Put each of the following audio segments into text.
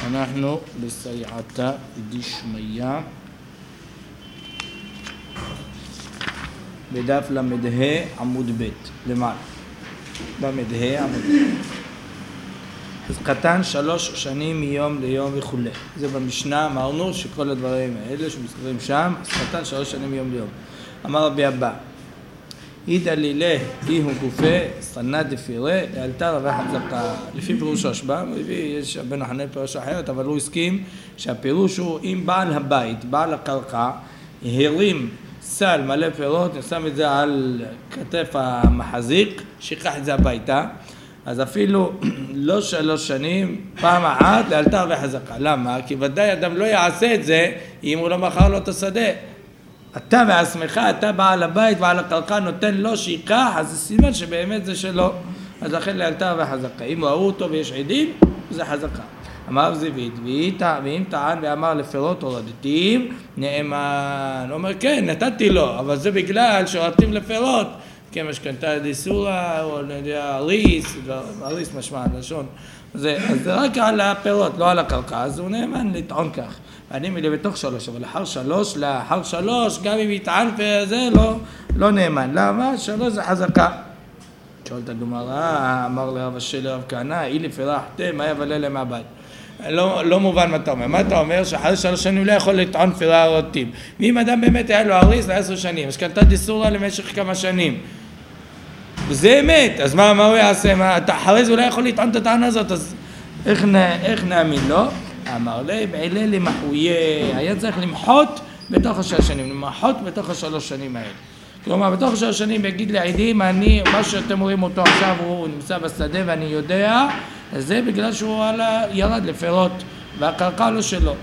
אנחנו בסייעתא דשמיא בדף למדה עמוד ב' למעלה. למדה עמוד ב'. אז חתן 3 שנים מיום ליום וכו'. זה במשנה אמרנו שכל הדברים האלה שמזכירים שם, אז חתן 3 שנים מיום ליום. אמר רבי אבא, אידא לילה איהו גופה סנא דפירה לאלתר וחזקה. לפי פירוש רשב"ם, יש בן החנן פירוש אחרת, אבל הוא הסכים שהפירוש הוא אם בעל הבית, בעל הקרקע, הרים סל מלא פירות, שם את זה על כתף המחזיק, שיקח את זה הביתה, אז אפילו לא 3 שנים, פעם אחת לאלתר וחזקה. למה? כי ודאי אדם לא יעשה את זה אם הוא לא מכר לו את השדה. אתה בעצמך, אתה בעל הבית, בעל הקרקע, נותן לו שיקח, אז זה סימן שבאמת זה שלו. אז לכן לאלתר וחזקה. אם ראו אותו ויש עדים, זה חזקה. אמר זיווית, ואם טען ואמר לפירות הורדתים, נאמן. הוא אומר, כן, נתתי לו, אבל זה בגלל שהורדתים לפירות. כמשכנתא דאיסורא, או אריס משמע, לשון. אז זה רק על הפירות, לא על הקרקע, אז הוא נאמן לטעון כך. אני מלא בתוך 3, אבל לאחר 3, גם אם יטען וזה לא נאמן. למה? 3 זה חזקה. שואלת הגמרא, אמר לרב אשי לרב כהנא, אילי פירחתם, מה יבלה להם מהבית? לא מובן מה אתה אומר. מה אתה אומר? שאחרי 3 שנים לא יכול לטעון פירה הורדתים. ואם אדם באמת היה לו אריס ל10 שנים, משכנתא דאיסורא למשך כמה שנים. וזה אמת, אז מה הוא יעשה? אחרי זה הוא לא יכול לטעון את הטענה הזאת, אז איך נאמין לו? אמר לי, בעילה למחויה, היה צריך למחות בתוך 3 שנים, למחות בתוך 3 שנים האלה. כלומר, בתוך 3 שנים יגיד לעדים, מה שאתם רואים אותו עכשיו, הוא נמצא בשדה ואני יודע, אז זה בגלל שהוא ירד לפירות, והקרקע לא שלו.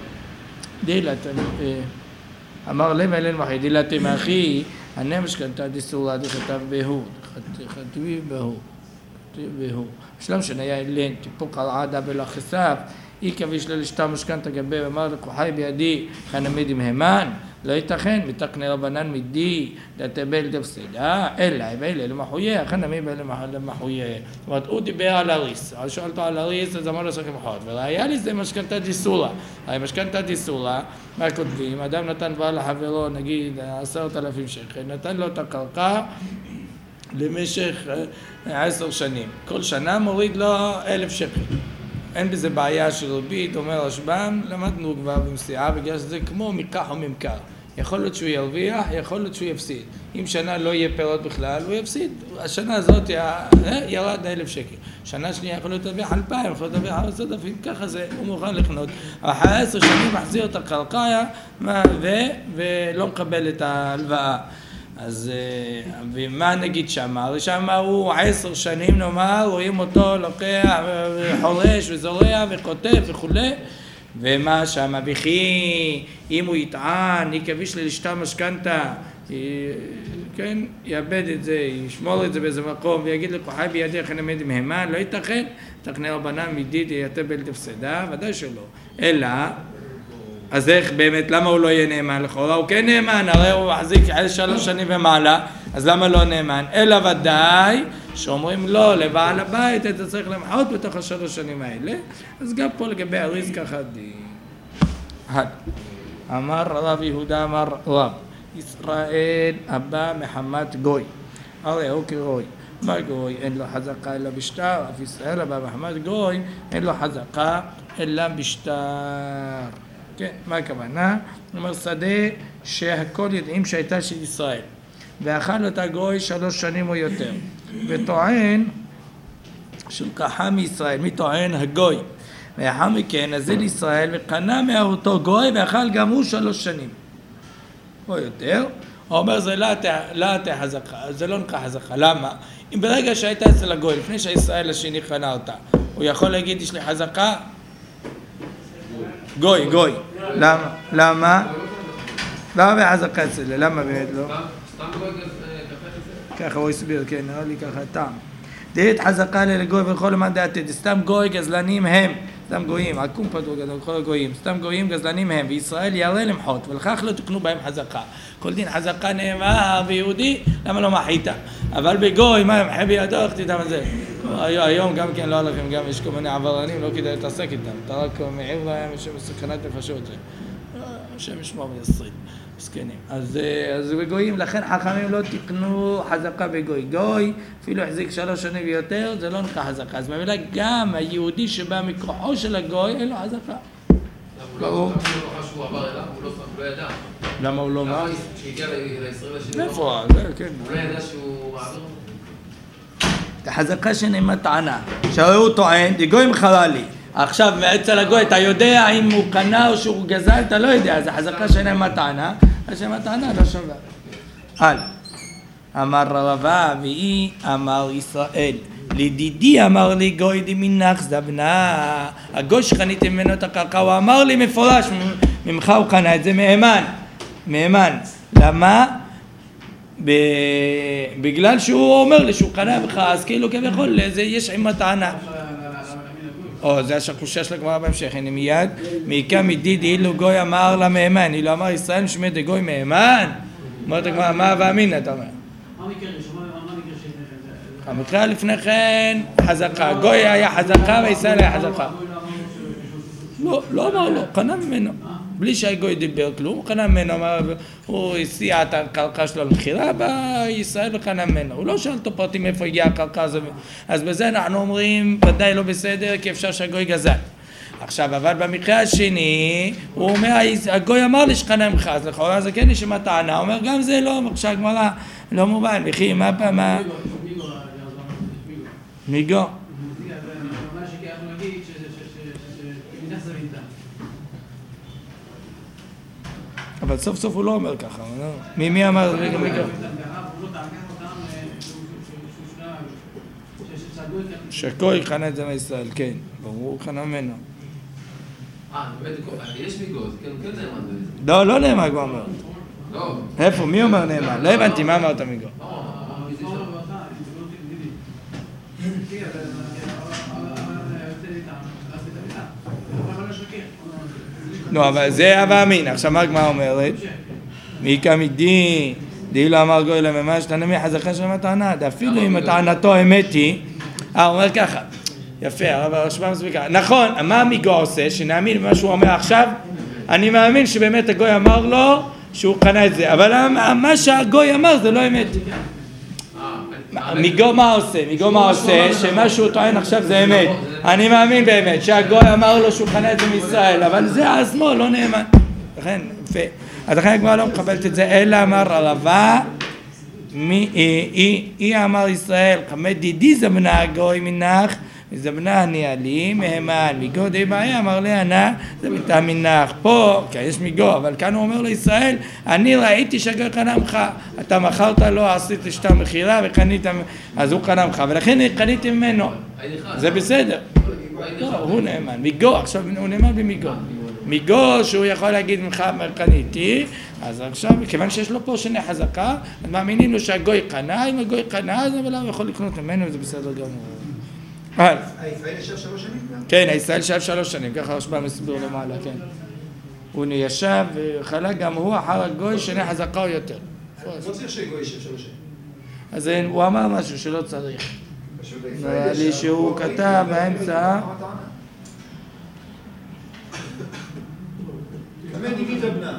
אמר לי, בעילה למחויה, דילתם אחי, משכנתא דאיסורא דכתב בהו, חתבי בהו. שלום שנהיה אילן, טיפוק על עדה ולחשף, אי כביש ללשתה משכנתא גבי, ואמר לכוחי בידי, חנמד עם המן, לא ייתכן, מתקנה רבנן מדי, דתבל דפסדה, אלא, ואלה למחויה, חנמד למחויה. זאת אומרת, הוא דיבר על אריס, אז שואלתו על אריס, אז אמר לו שכם חוד, וראיה לי זה משכנתא דאיסורא. הרי משכנתא דאיסורא, מה כותבים? אדם נתן בעל לחברו, נגיד, 10,000 שקל, נתן לו את הקרקע, למשך 10 שנים. כל שנה מוריד לו 1,000 שקל. אין בזה בעיה של ריבית, אומר רשב"ם, למדנו כבר במסיעה, בגלל שזה כמו מקח או ממכר. יכול להיות שהוא ירוויח, יכול להיות שהוא יפסיד. אם שנה לא יהיה פירות בכלל, הוא יפסיד. השנה הזאת ירד 1,000 שקל. שנה שנייה יכול להיות להרוויח 2,000, יכול להיות להרוויח 10,000, ככה זה, הוא מוכן לקנות. אחרי 10 שנים מחזיר את הקרקע ולא מקבל את ההלוואה. אז ומה נגיד שמה? שמה הוא 10 שנים נאמר, רואים אותו לוקח וחורש וזורע וכותב וכו'. ומה שמה? וכי אם הוא יטען, יקביש ללשתה משכנתא, כן, יאבד את זה, ישמור את זה באיזה מקום ויגיד לכוחי בידי איך נעמד עם המן, לא ייתכן, תקנה רבנן מדיד יתבל תפסדה, ודאי שלא. אלא אז איך באמת, למה הוא לא יהיה נאמן לכאורה? הוא כן נאמן, הרי הוא מחזיק 3 שנים ומעלה, אז למה לא נאמן? אלא ודאי שאומרים לא, לבעל הבית אתה צריך למחות בתוך 3 שנים האלה, אז גם פה לגבי אריס ככה דין. אמר רב יהודה אמר רב, ישראל הבא מחמת גוי, הרי הוא כגוי. מה גוי? אין לו חזקה אלא בשטר, אף ישראל הבא מחמת גוי, אין לו חזקה אלא בשטר. כן, מה הכוונה? הוא אומר, שדה שהכל יודעים שהייתה של ישראל, ואכל אותה גוי 3 שנים או יותר, וטוען שלקחה מישראל. מי טוען? הגוי. ואחר מכן, אז זה לישראל, וקנה מאותו גוי, ואכל גם הוא 3 שנים או יותר. הוא אומר, זה לא חזקה, זה לא נקרא חזקה. למה? אם ברגע שהייתה אצל הגוי, לפני שהישראל השני קנה אותה, הוא יכול להגיד, יש לי חזקה? גוי. למה? למה בחזקה אצלה? למה באמת לא? סתם גוי ככה. ככה הוא הסביר, כן, נראה לי ככה טעם. דהית חזקה לגוי וכל למען דעתית, סתם גוי גזלנים הם, סתם גויים, עקום פתור גדול, כל הגויים, סתם גויים גזלנים הם, וישראל ירא למחות, ולכך לא תקנו בהם חזקה. כל דין חזקה נאמר ביהודי, למה לא מחית? אבל בגוי, מה ימחה בידו, איך תדע מה זה? היום גם כן לא הלכם, גם יש כל מיני עברנים, לא כדאי להתעסק איתם, אתה רק מעיר להם שמסכנת נפשות זה. השם ישמור ויסריט, מסכנים. אז בגויים, לכן חכמים לא תקנו חזקה בגוי. גוי, אפילו החזיק 3 שנים ויותר, זה לא נקרא חזקה. אז במילה גם היהודי שבא מכוחו של הגוי, אין לו חזקה. ברור. הוא לא חש שהוא עבר אליו, הוא לא ידע. למה הוא לא מה? כשהגיע לישראל השני. איפה? זה, כן. הוא לא ידע שהוא מעבר. החזקה שנאמר טענה, שהוא טוען, דגוי מחרה לי. עכשיו אצל הגוי אתה יודע אם הוא קנה או שהוא גזל, אתה לא יודע, אז החזקה שנאמר טענה, השם הטענה לא שווה. הלאה. אמר רבא ואי אמר ישראל, לדידי אמר לי גוי דמינך זבנה, הגוי שקניתי ממנו את הקרקע, הוא אמר לי מפורש, ממך הוא קנה את זה מהימן. למה? בגלל שהוא אומר לי שהוא קנה בך, אז כאילו כביכול, יש עם הטענה. זה השקושה של הגמרא בהמשך, הנה מיד, מעיקה מדידי, אילו גוי אמר לה מהימן, אילו אמר ישראל משמע דגוי מהימן, אומרת הגמרא, מה ואמינא, אתה אומר? המקרה לפני כן, חזקה, גוי היה חזקה וישראל היה חזקה. לא אמר לו, קנה ממנו, בלי שהגוי דיבר כלום, הוא קנה ממנו, הוא הסיע את הקרקע שלו למכירה, בא ישראל וקנה ממנו, הוא לא שאל אותו פרטים איפה הגיעה הקרקע הזו, אז בזה אנחנו אומרים, ודאי לא בסדר, כי אפשר שהגוי גזל. עכשיו, אבל במקרה השני, הוא אומר, הגוי אמר לי שקנה ממך, אז לכאורה זה כן נשמע טענה, הוא אומר, גם זה לא, עכשיו הגמרא לא מובן, וכי מה פעם, מיגו. אבל סוף סוף הוא לא אומר ככה, מי אמר רגע מיגו? שגוי קנה את זה מישראל, כן, ברור, קנה ממנו. באמת, יש מיגו, זה כן נאמן. לא נאמן, הוא אומר. לא. איפה, מי אומר נאמן? לא הבנתי, מה אמרת מיגו? לא, אבל זה אבא אמין. עכשיו מה הגמרא אומרת? מעיקה מדי, דאילו אמר גוי לממש, תנמי חזקה של הטענה, אפילו אם הטענתו אמת היא, הוא אומר ככה, יפה, הרב הרשב"א מסביר ככה, נכון, מה מיגו עושה? שנאמין במה שהוא אומר עכשיו, אני מאמין שבאמת הגוי אמר לו שהוא קנה את זה, אבל מה שהגוי אמר זה לא אמת. מיגו מה עושה? מיגו מה עושה? שמה שהוא טוען עכשיו זה אמת. אני מאמין באמת שהגוי אמר לו שהוא קנה את זה מישראל, אבל זה עצמו לא נאמן. לכן, יפה. אז לכן הגמרא לא מקבלת את זה, אלא אמר רבא, היא אמר ישראל, חמד דידי זבנה הגוי מנך, זבנה אני עלי, מהימן, מיגו די בעיה, אמר לי ענה, זה ביתה מנך. פה, כן, יש מיגו, אבל כאן הוא אומר לישראל, אני ראיתי שהגוי קנה ממך, אתה מכרת לו, עשית לשתה מחירה וקנית, אז הוא קנה ממך, ולכן קניתי ממנו. זה בסדר. לא, הוא נאמן. מיגו, עכשיו הוא נאמן במיגו. מיגו שהוא יכול להגיד ממך קניתי, אז עכשיו, כיוון שיש לו פה שני חזקה, אז מאמינים לו שהגוי קנה, אם הגוי קנה, אז הוא יכול לקנות ממנו, וזה בסדר גמור. הישראל ישב 3 שנים? כן, הישראל ישב 3 שנים, ככה הרשב"א מסביר למעלה, כן. הוא ישב וחלק גם הוא אחר הגוי שני חזקה או יותר. לא צריך שגוי ישב 3 שנים. אז הוא אמר משהו שלא צריך. נראה לי שהוא כתב באמצע. באמת דיבית בנה.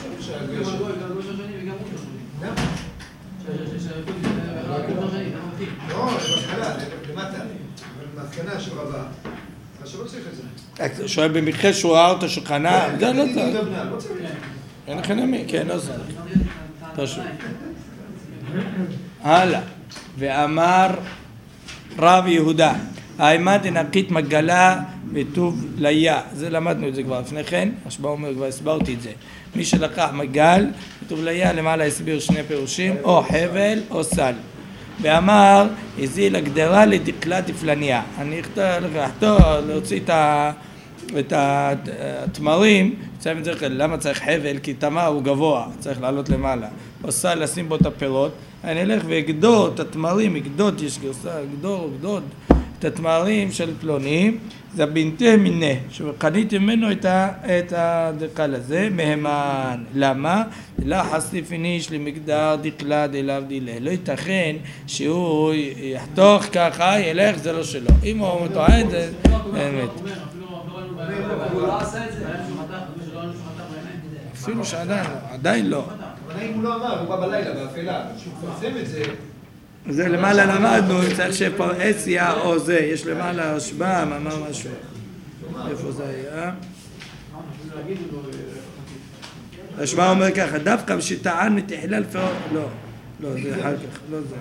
לא, בהתחלה, למטה. מהתקנה של רבה, אז שלא צריך את זה. שואל במקרה שהוא ראה אותו שקנה, זה לא צריך. לא צריך. אין לכם נמי, כן, לא צריך. פשוט. הלאה. ואמר רב יהודה, האימה דנקית מגלה וטוב ליה. זה למדנו את זה כבר לפני כן, השבוע אומר, כבר הסברתי את זה. מי שלקח מגל, וטוב ליה, למעלה הסביר 2 פירושים, או חבל או סל. ואמר, הזיל הגדרה לדקלה דפלניה. אני אחתור להוציא את התמרים, צריך בדרך כלל, למה צריך חבל? כי תמר הוא גבוה, צריך לעלות למעלה. עושה לשים בו את הפירות, אני אלך ואגדור את התמרים, אגדוד, יש גרסה, אגדוד את התמרים של פלונים, זה בינתה מיני, שקניתי ממנו את הדקל הזה, מהימן. למה? לא חשיף איניש למגדר דקלה דאליו דילה. לא ייתכן שהוא יחתוך ככה, ילך, זה לא שלו. אם הוא מתועד, זה באמת. הוא לא עשה את זה. אפילו שעדיין לא. אבל אם הוא לא אמר, הוא בא בלילה, באפלה, כשהוא מפרסם את זה... זה למעלה למדנו, צריך שפרהסיה או זה, יש למעלה רשב"ם, אמר משהו. איפה זה היה? רשב"ם אומר ככה, דווקא שטען מתחילה לפרעות, לא, זה אחר כך, לא זה.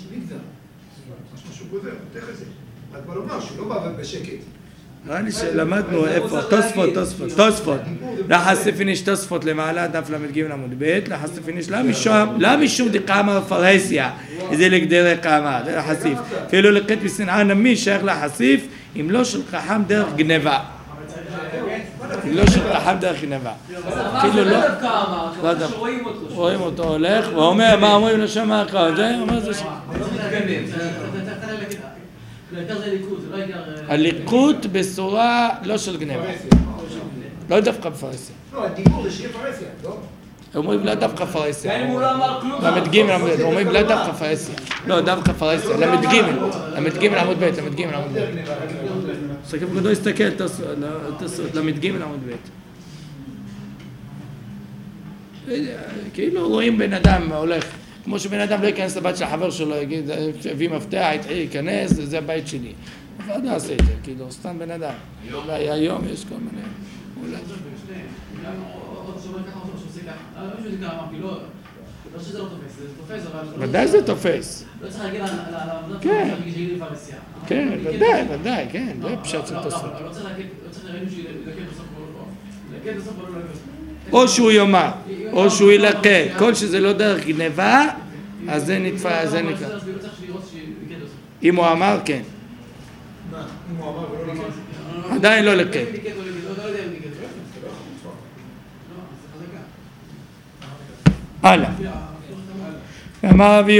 משהו גוזר, פותח את זה. רק בא לומר שהוא לא בא בשקט. נראה לי שלמדנו איפה, תוספות. לחסיף איניש תוספות למעלה, דף למד ג' עמוד ב', לחסיף איניש לא משום דקאמה בפרהסיה, זה לגדרי קאמה, זה לחסיף. אפילו לקט ושנאה נמי שייך לחסיף, אם לא של חכם דרך גנבה. אפילו לא. רואים אותו הולך, ואומר, מה אומרים לשם האחר? זה אומר זה שם. הליקוט בסורה לא של גנבה. לא דווקא בפרהסיה. לא, הדיבור זה שיהיה פרהסיה, לא? אומרים לא דווקא פרהסיה. אם הוא לא אמר כלום. למד ג' אומרים לא דווקא פרהסיה. לא דווקא פרהסיה. למד ג' עמוד ב'. סכם גדול הסתכל, למד ג' עמוד ב'. כאילו רואים בן אדם הולך. כמו שבן אדם לא ייכנס לבית של החבר שלו, יגיד, הביא מפתח, יתחיל להיכנס, זה הבית שלי. אבל לא עושה את זה, כאילו, סתם בן אדם. אולי היום יש כל מיני... אולי. לא שזה לא תופס, זה תופס, אבל... ודאי זה תופס. לא צריך להגיד על העבודה, כן. שיגיד לפרהסיה. כן, ודאי, כן, זה פשט של תוספות. אבל לא צריך להגיד שהוא ילקט בסוף או לא. ילקט בסוף או לא ילקט. או שהוא יאמר, או שהוא ילקט. כל שזה לא דרך גנבה, אז זה נתפס, זה נקרא. אם הוא אמר, כן. אם הוא אמר ולא לקט. עדיין לא לקט. הלאה. אמר רב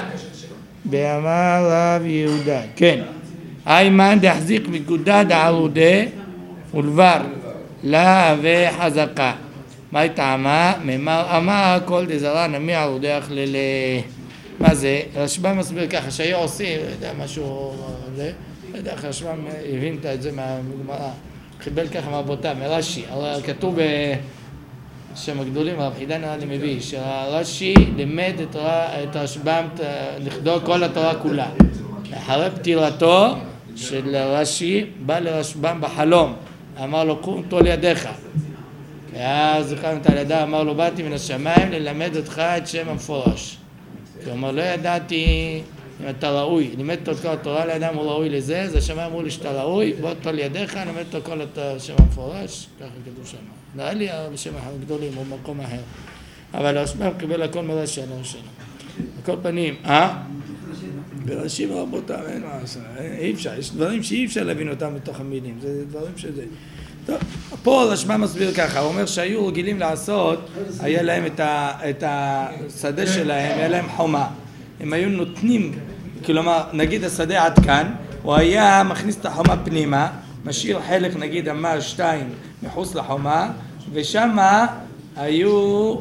יהודה, כן. איימן דחזיק מגודד ערודה ולבר לה וחזקה. מה היא טעמה? אמר כל דזרה נמי ערודך מה זה? רשב"ם מסביר ככה, שהיו עושים, לא יודע, משהו... לא יודע איך רשב"ם הבין את זה מהגמרא. חיבל ככה מהבותה, מרש"י. כתוב שם הגדולים, הרב חידן נראה לי מביא, שהרש"י לימד את רשב"ם לכדור כל התורה כולה. אחרי פטירתו של רש"י, בא לרשב"ם בחלום, אמר לו, קום טול ידיך. ואז זכרנו את הלידה, אמר לו, באתי מן השמיים ללמד אותך את שם המפורש. כלומר, לא ידעתי אם אתה ראוי, לימדת את כל התורה לאדם הוא ראוי לזה, אז השמיים אמרו לי שאתה ראוי, בוא טול ידיך, לימד את כל השם המפורש, ככה כתוב שם. נראה לי בשם הגדולים או במקום אחר. אבל הרשב"ם קיבל הכל מרש"י על הראשון. בכל פנים, ברש"י ורבותיו, אין מה לעשות, אי אפשר, יש דברים שאי אפשר להבין אותם בתוך המילים, זה דברים שזה... טוב, פה הרשב"ם מסביר ככה, הוא אומר שהיו רגילים לעשות, היה להם את השדה שלהם, היה להם חומה. הם היו נותנים, כלומר, נגיד השדה עד כאן, הוא היה מכניס את החומה פנימה, משאיר חלק, נגיד, אמר 2 מחוץ לחומה, ושם היו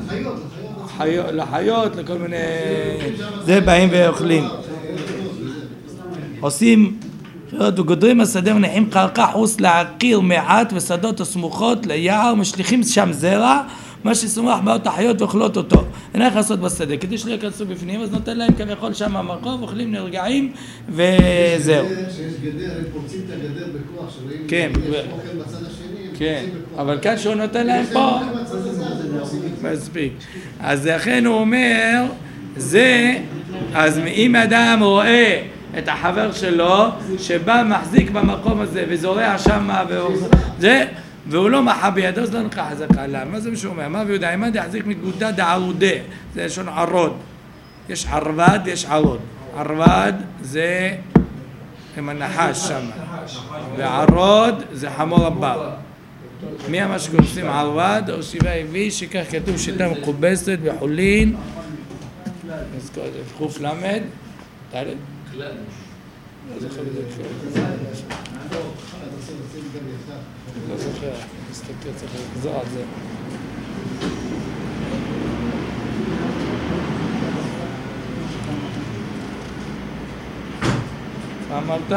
לחיות, לכל מיני... זה באים ואוכלים. עושים... וגודרים השדה מניחים קרקע חוץ לעקיר מעט ושדות הסמוכות ליער, משליחים שם זרע, מה שסומך באות החיות ואוכלות אותו. אין איך לעשות בשדה, כדי שלא יכנסו בפנים, אז נותן להם כביכול שם המקום, אוכלים נרגעים וזהו. שיש גדר, הם פורצים את הגדר בכוח, שרואים כן, יש אוכל בצד השני. כן, אבל כאן שהוא נותן להם פה, מספיק. אז לכן הוא אומר, זה, אז אם אדם רואה את החבר שלו שבא מחזיק במקום הזה וזורע שמה והוא לא מחה בידו, אז לא נקרא חזקה עליו. מה זה משהו אומר? מה ויודע, אם יחזיק מגודד ערודה, זה לשון ערוד. יש ערבד, יש ערוד. ערבד זה עם הנחש שמה. וערוד זה חמור הבר. מי אמר שקורסים ערבד או שיבה הביא שכך כתוב שיטה מקובסת בחולין. אז חוף למד. תעלה. לא זוכר את זה כבר. לא זוכר, מסתכל, צריך לחזור על זה. מה אמרת?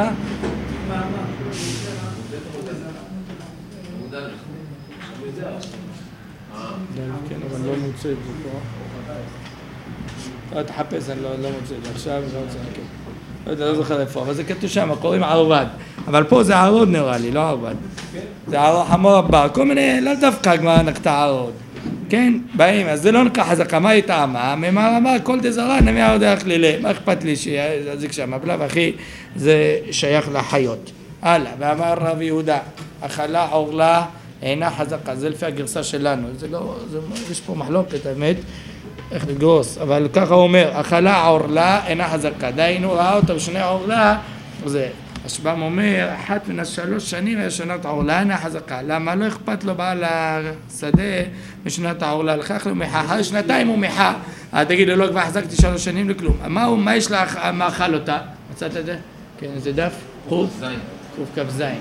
כן, אבל לא מוצא את זה פה. לא תחפש, אני לא מוצא את זה עכשיו, לא מוצא את זה. לא זוכר איפה, אבל זה כתוב שם, קוראים ערבד. אבל פה זה ערוד נראה לי, לא ערבד. זה חמור הבא, כל מיני, לא דווקא גמרא נחתה ערוד. כן, באים, אז זה לא נקרא חזקה, מה היא טעמה? ממר אמר, כל דזרה נמי ערודך לילה. מה אכפת לי שיזיק שם? בלב אחי, זה שייך לחיות. הלאה, ואמר רב יהודה, אכלה עורלה אינה חזקה, זה לפי הגרסה שלנו. זה לא, יש פה מחלוקת, האמת, איך לגרוס, אבל ככה הוא אומר, אכלה עורלה אינה חזקה. דיינו ראה אותה בשני עורלה, זה. השב"ם אומר, אחת מן 3 שנים היה שנת עורלה אינה חזקה. למה? לא אכפת לו בעל השדה משנת העורלה. לכך לו מחה, אחרי 2 הוא מחה. תגיד לו, לא כבר החזקתי 3 שנים לכלום. מה יש לך, מה אכל אותה? מצאת את זה? כן, זה דף? קוף כף זין.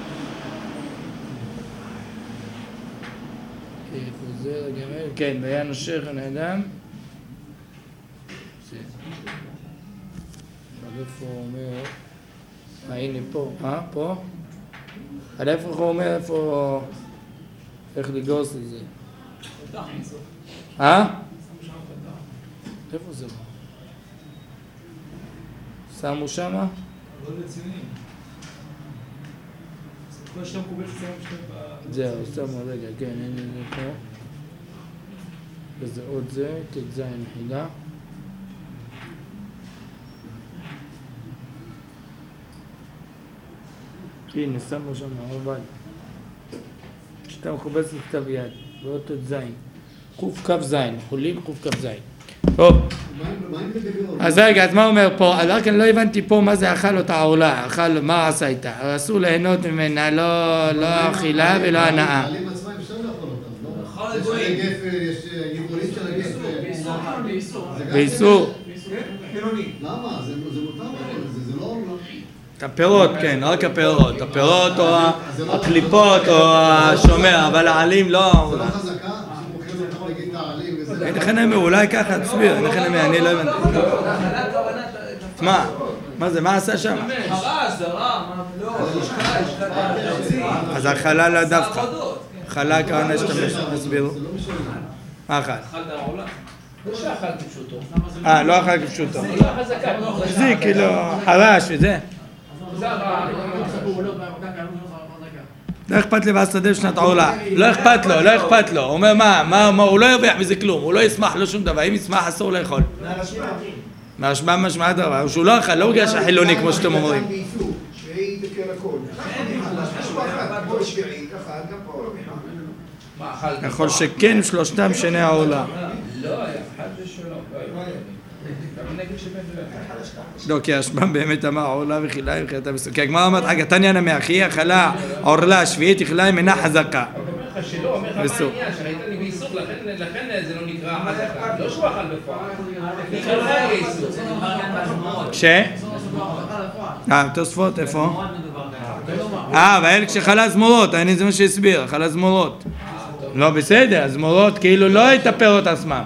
כן, והיה נושך האדם. איפה הוא אומר? הנה פה, פה? על איפה הוא אומר, איפה... איך לגרוס לזה? איפה זה? שמו שמה? לא רציני. כל שם קובל שמו שתם זהו, שמו רגע, כן, הנה זה פה. וזה עוד זה, ת"ז חידה. הנה, שמו שם ערבד. שאתה מחובץ לכתב יד, ועוד ת"ז. ק"כ, חולים ק"כ. טוב. אז רגע, אז מה אומר פה? אז רק אני לא הבנתי פה מה זה אכל אותה עורלה, אכל, מה עשה איתה? אסור ליהנות ממנה, לא אכילה ולא הנאה. העלים עצמם אפשר לאכול אותם, לא? יש גפן, יש גיבורים של הגפן. באיסור. למה? זה מותר, זה לא עורלה. הפירות, כן, רק הפירות. הפירות או הקליפות או השומר, אבל העלים לא... זה לא חזקה? שמוכרים אותם להגיד את העלים וזה... לכן אני אומר, אולי ככה תסביר, אני לא הבנתי. מה זה, מה עשה שם? הרס, הרע, לא, אז החלה לא דווקא. חלה כהנה שתמש, תסבירו. מה אכל? אכלת העולה? לא שאכלתי פשוטו. לא אכל כפשוטו. זה כאילו חרש וזה. זה הרע. לא אכפת לי בשדה בשנת עורלה. לא אכפת לו. הוא אומר מה, הוא לא ירוויח מזה כלום. הוא לא ישמח לו שום דבר. אם ישמח אסור לאכול. מהרשב"ם משמע דבר. שהוא לא אכל, לא בגלל שהחילוני כמו שאתם אומרים. שביעית וכן הכל. יש פה אחת, פה שביעית, אחת, גם פה לא בכלל. יכול שכן 3 שני העורלה. לא, היה אחד ושלום. לא, כי השב"ם באמת אמר עורלה וחילה וחיית בסוף. כי הגמרא אמרת, תניא נמי אחי, אכלה עורלה שביעית אכלה אינה חזקה. אומר לך שלא, אומר לך מה העניין, שראית לי באיסור, לכן זה לא נקרא חזקה. לא שהוא אכל בפועל. נקרא לא היה איסור. תוספות, איפה? והאל כשחלה זמורות, זה מה שהסביר, חלה זמורות. לא בסדר, זמורות כאילו לא את הפירות עצמם.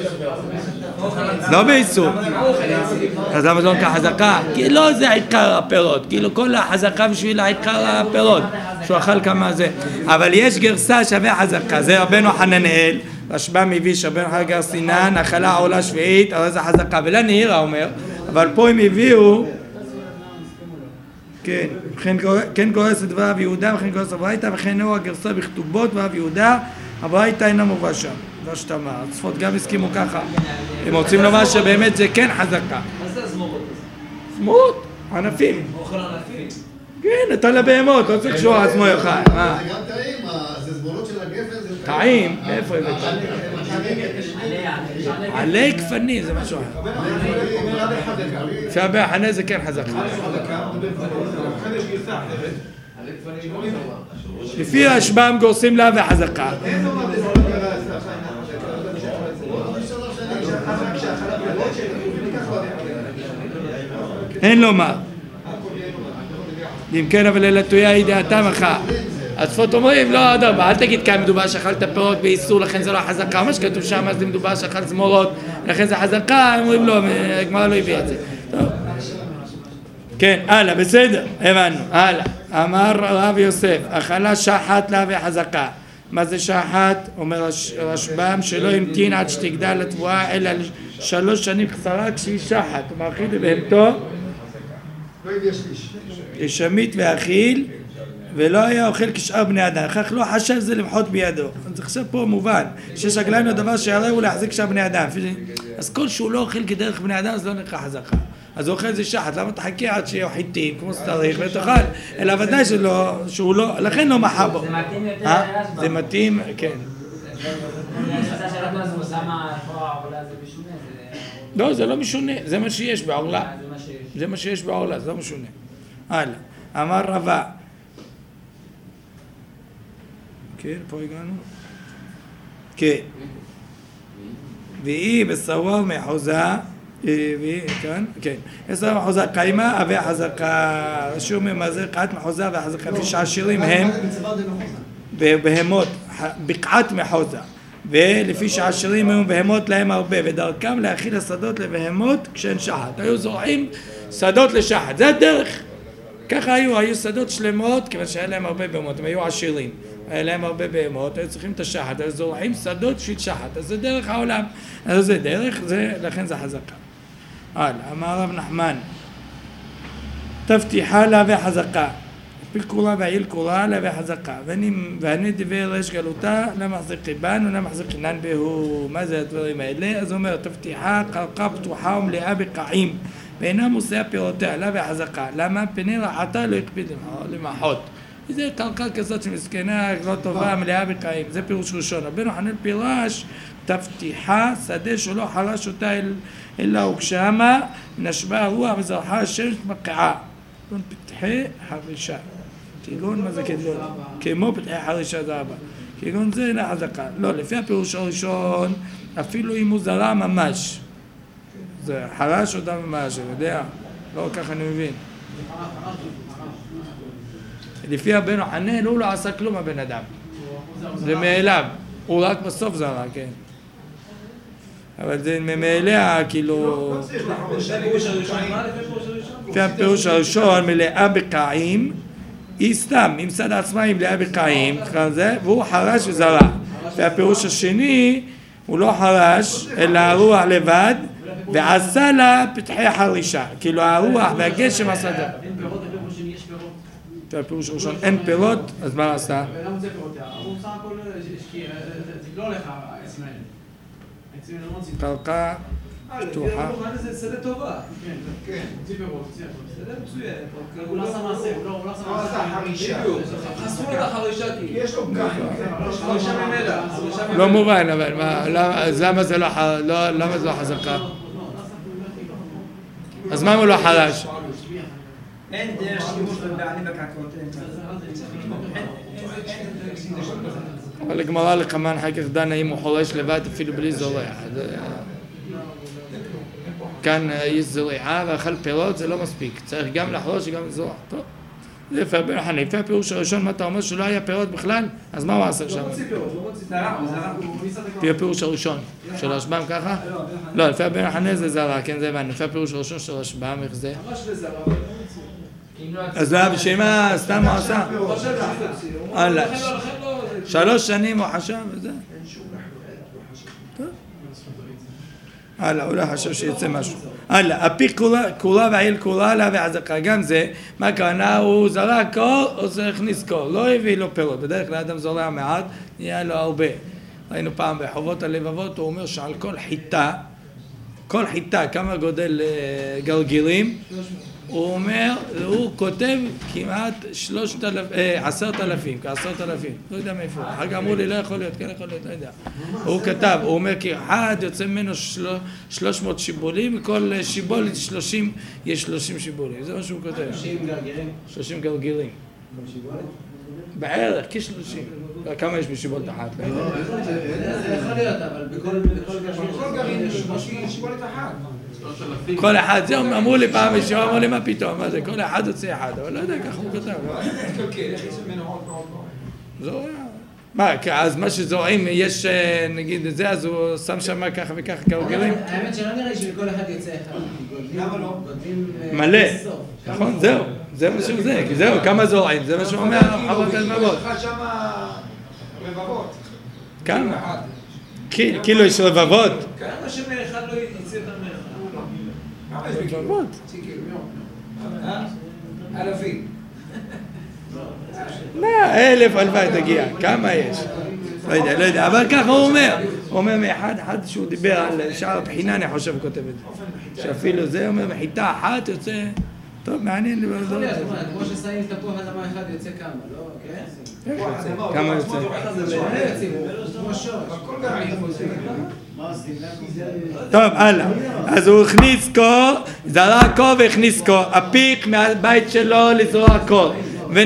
לא באיסור. אז למה זה לא נקרא חזקה? כי לא זה העיקר הפירות, כאילו כל החזקה בשביל העיקר הפירות, שהוא אכל כמה זה. אבל יש גרסה שווה חזקה, זה רבנו חננאל, רשב"ם מביא שרבנו חגר סינן, אכלה עורלה שביעית, אבל זה חזקה, ולא נהירה אומר, אבל פה הם הביאו, כן גורס את דבר אב יהודה, וכן גורס הברייתא, וכן הוא הגרסה בכתובות ואב יהודה, הברייתא אינה מובא שם. לא שתאמר, הצפות גם הסכימו ככה. הם רוצים לומר שבאמת זה כן חזקה. מה זה הזמורות? זמורות, ענפים. אוכל ענפים. כן, נתן לבהמות, לא צריך שהוא עצמו יאכל. זה גם טעים, זה זמורות של הגפן. טעים? מאיפה הבאת? עלי גפני, זה משהו אחר. שעבי החנה זה כן חזקה. לפי השב"ם גורסים לה וחזקה. אין לומר. אם כן אבל אלא תויה ידיעתם אחת. התוספות אומרים, לא, אדרבה, אל תגיד כאן מדובר שאכלת פירות באיסור, לכן זה לא חזקה, מה שכתוב שם, אז זה מדובר שאכלת זמורות, לכן זה חזקה, אומרים לא, הגמרא לא הביא את זה. טוב. כן, הלאה, בסדר, הבנו, הלאה. אמר רב יוסף, אכלה שחת לה וחזקה. מה זה שחת? אומר רשב"ם שלא המתין עד שתגדל התבואה, אלא 3 שנים קצרה כשהיא שחת. הוא מאכיל לבהמתו, ישמית ואכיל, ולא היה אוכל כשאר בני אדם, כך לא חשב זה למחות בידו. אז עכשיו פה מובן, שיש רגליים לדבר שיראה הוא להחזיק כשאר בני אדם. אז כל שהוא לא אוכל כדרך בני אדם, אז לא נקרא חזקה. אז הוא אוכל זה שחת, למה תחכה עד שיהיו חיטים, כמו שצריך, ותאכל, אלא ודאי שהוא לא, לכן לא מחה בו. זה מתאים יותר לרשב"ם. זה מתאים, כן. לא, זה לא משונה, זה מה שיש בעורלה. זה מה שיש בעורלה, זה לא משונה. הלאה, אמר רבה. כן, פה הגענו. כן. והיא בסוואר מחוזה, כאן, כן. בסוואר מחוזה קיימה, אבי חזקה, רשום ממזר קעת מחוזה וחזקה, לפי שהעשירים הם בהמות, בקעת מחוזה. ולפי שהעשירים הם בהמות להם הרבה, ודרכם להאכיל השדות לבהמות כשהן שחת. היו זורעים שדות לשחת, זה הדרך. ככה היו שדות שלמות, כיוון שהיה להם הרבה בהמות, הם היו עשירים. היה להם הרבה בהמות, היו צריכים את השחת, היו זורעים שדות של שחת, אז זה דרך העולם. אז זה דרך, לכן זה חזקה. אמר רב נחמן, תבטיחה לה וחזקה. פיל קורה והעיל קורה לה וחזקה. ואני דבר רש גלותה, למחזיק חיבן ולמחזיק חינן בהו. מה זה הדברים האלה? אז הוא אומר, תבטיחה קרקע פתוחה ומלאה בקעים, ואינה מושאה פירותיה, לה וחזקה. למה? פני רעתה לא הקפיד למחות. זה קרקע כזאת שמסכנה, לא טובה, מלאה בקעים. זה פירוש ראשון. רבנו חנן פירש, תבטיחה שדה שלא חרש אותה אלא הוגשמה, נשבה הרוח וזרחה השמש מקיעה. פתחי חרישה. כגון, מה זה כגון? כמו פתחי חרישה זה הבא. כגון זה אינה חזקה. לא, לפי הפירוש הראשון, אפילו אם הוא זרע ממש. זה חרש אותה ממש, אני יודע. לא ככה אני מבין. לפי רבנו חנן, הוא לא עשה כלום הבן אדם. זה מאליו. הוא רק בסוף זרע, כן. אבל זה ממילא, כאילו... לפי הפירוש הראשון, מלאה בקעים, היא סתם, היא מצד עצמה היא מלאה בקעים, והוא חרש וזרע. לפי הפירוש השני, הוא לא חרש, אלא הרוח לבד, ועשה לה פתחי חרישה. כאילו הרוח והגשם עשה דה. לפי הפירוש הראשון, אין פירות, אז מה עשה? למה זה פירות? הוא סך הכל, זה לא הולך העצים האלה. קרקע פתוחה. זה שדה טובה. כן, מוציא פירות, שדה מצוין. הוא לא עשה מעשה, הוא לא עשה חרישה. חסרו לו את החרישה כי יש לו פקעים. חרישה ממילא. לא מובן, אבל אז למה זה לא חזקה? אז מה הוא לא חרש? אין דרך שימוש בבעלים בקרקעות. אבל הגמרא לכמן אחר כך דנה אם הוא חורש לבד אפילו בלי זורע. כאן יש זורעה ואכל פירות זה לא מספיק, צריך גם לחרוש וגם לזורע. טוב, זה יפה בן חנן. לפי הפירוש הראשון מה אתה אומר שלא היה פירות בכלל? אז מה הוא עשה שם? לפי הפירוש הראשון של רשב"ם ככה? לא, לפי בן חנן זה זרע, כן זה הבנו. לפי הפירוש הראשון של רשב"ם איך זה? אז לא, בשביל מה סתם הוא עשה? 3 שנים הוא חשב וזה. הוא לא חשב שיצא משהו. הפי קורה והעיל קורה לה והחזקה. גם זה, מה הכוונה? הוא זרע קור או זה הכניס קור. לא הביא לו פירות. בדרך כלל אדם זורע מעט, נהיה לו הרבה. ראינו פעם בחובות הלבבות, הוא אומר שעל כל חיטה, כמה גודל גרגירים, הוא אומר, הוא כותב כמעט 10,000, כ10,000, לא יודע מאיפה, אחר כך אמרו לי לא יכול להיות, כן יכול להיות, לא יודע. הוא כתב, הוא אומר כי אחד יוצא ממנו 300 שיבולים, כל שיבול יש 30 שיבולים, זה מה שהוא כותב. 30 גרגירים. בערך, כ-30. כמה יש בשיבולת אחת? זה יכול להיות, אבל בכל גרעין יש שיבולת אחת. כל אחד, זה אמרו לי פעם בשבוע, אמרו לי מה פתאום, מה זה, כל אחד יוצא אחד, אבל לא יודע, ככה הוא כתב. זורע. מה, אז מה שזורעים, יש נגיד את זה, אז הוא שם שם ככה וככה גרגרים? האמת שלא נראה שלכל אחד יוצא אחד. למה לא? מלא, נכון, זהו, זה מה שהוא זה, כי זהו, כמה זורעים, זה מה שהוא אומר, חוות הלבבות. יש לך שמה רבבות. כמה? כאילו יש רבבות. כמה שמאחד לא יצא יותר מאחד. כמה יש בקילו? רבבות. אלפים. 100,000 הלוואי תגיע, כמה יש? לא יודע, אבל ככה הוא אומר מאחד שהוא דיבר על שער הבחינה, אני חושב הוא כותב את זה. שאפילו זה אומר מחיטה אחת יוצא, טוב מעניין לי בלדות. כמו ששמים תפוח אדמה אחד יוצא כמה, לא? כן? כמה יוצא? טוב, הלאה. אז הוא הכניס קור, זרק קור והכניס קור, הפיק מהבית שלו לזרוע קור.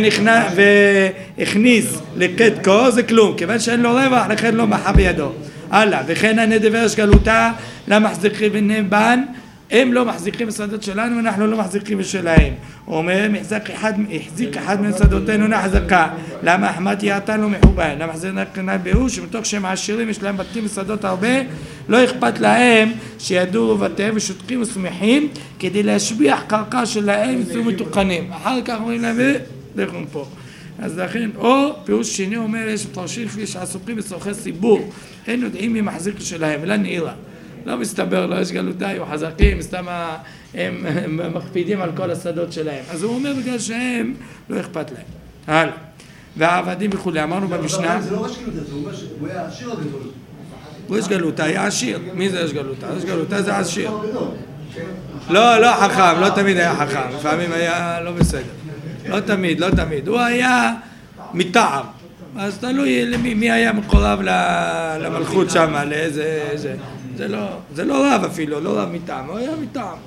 והכניס לקט קור, זה כלום, כיוון שאין לו רווח, לכן לא מחה בידו. הלאה, וכן הנדבר יש גלותה, למחזיקים בנבן, הם לא מחזיקים בשדות שלנו, אנחנו לא מחזיקים בשלהם. הוא אומר, החזיק אחד משדותינו נחזקה. למה אחמת יעתן לא מחובה? למה זה נקנה בהוא, שמתוך שהם עשירים, יש להם בתים בשדות הרבה, לא אכפת להם שידעו בתיהם ושותקים ושמחים, כדי להשביח קרקע שלהם ויצאו מתוקנים. אחר כך אומרים להם, לכו פה. אז לכן, או פירוש שני אומר, יש מפרשים שיש עסוקים בצורכי ציבור, אין יודעים מי מחזיק שלהם, ולא נעירה. לא מסתבר, לא יש גלותה, היו חזקים, סתם הם מקפידים על כל השדות שלהם. אז הוא אומר בגלל שהם לא אכפת להם. הלאה. והעבדים וכולי, אמרנו במשנה. זה לא ממש גלותה, זה אומר שהוא היה עשיר הגדול. הוא יש גלותה, היה עשיר. מי זה יש גלותה? יש גלותה זה עשיר. לא חכם, לא תמיד היה חכם. לפעמים היה לא בסדר. לא תמיד. הוא היה מטעם. אז תלוי מי היה מקורב למלכות שם, לאיזה... זה לא רב אפילו, לא רב מטעם, הוא היה מטעם.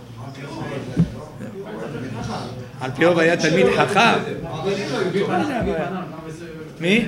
על פי רוב היה תלמיד חכם. מי?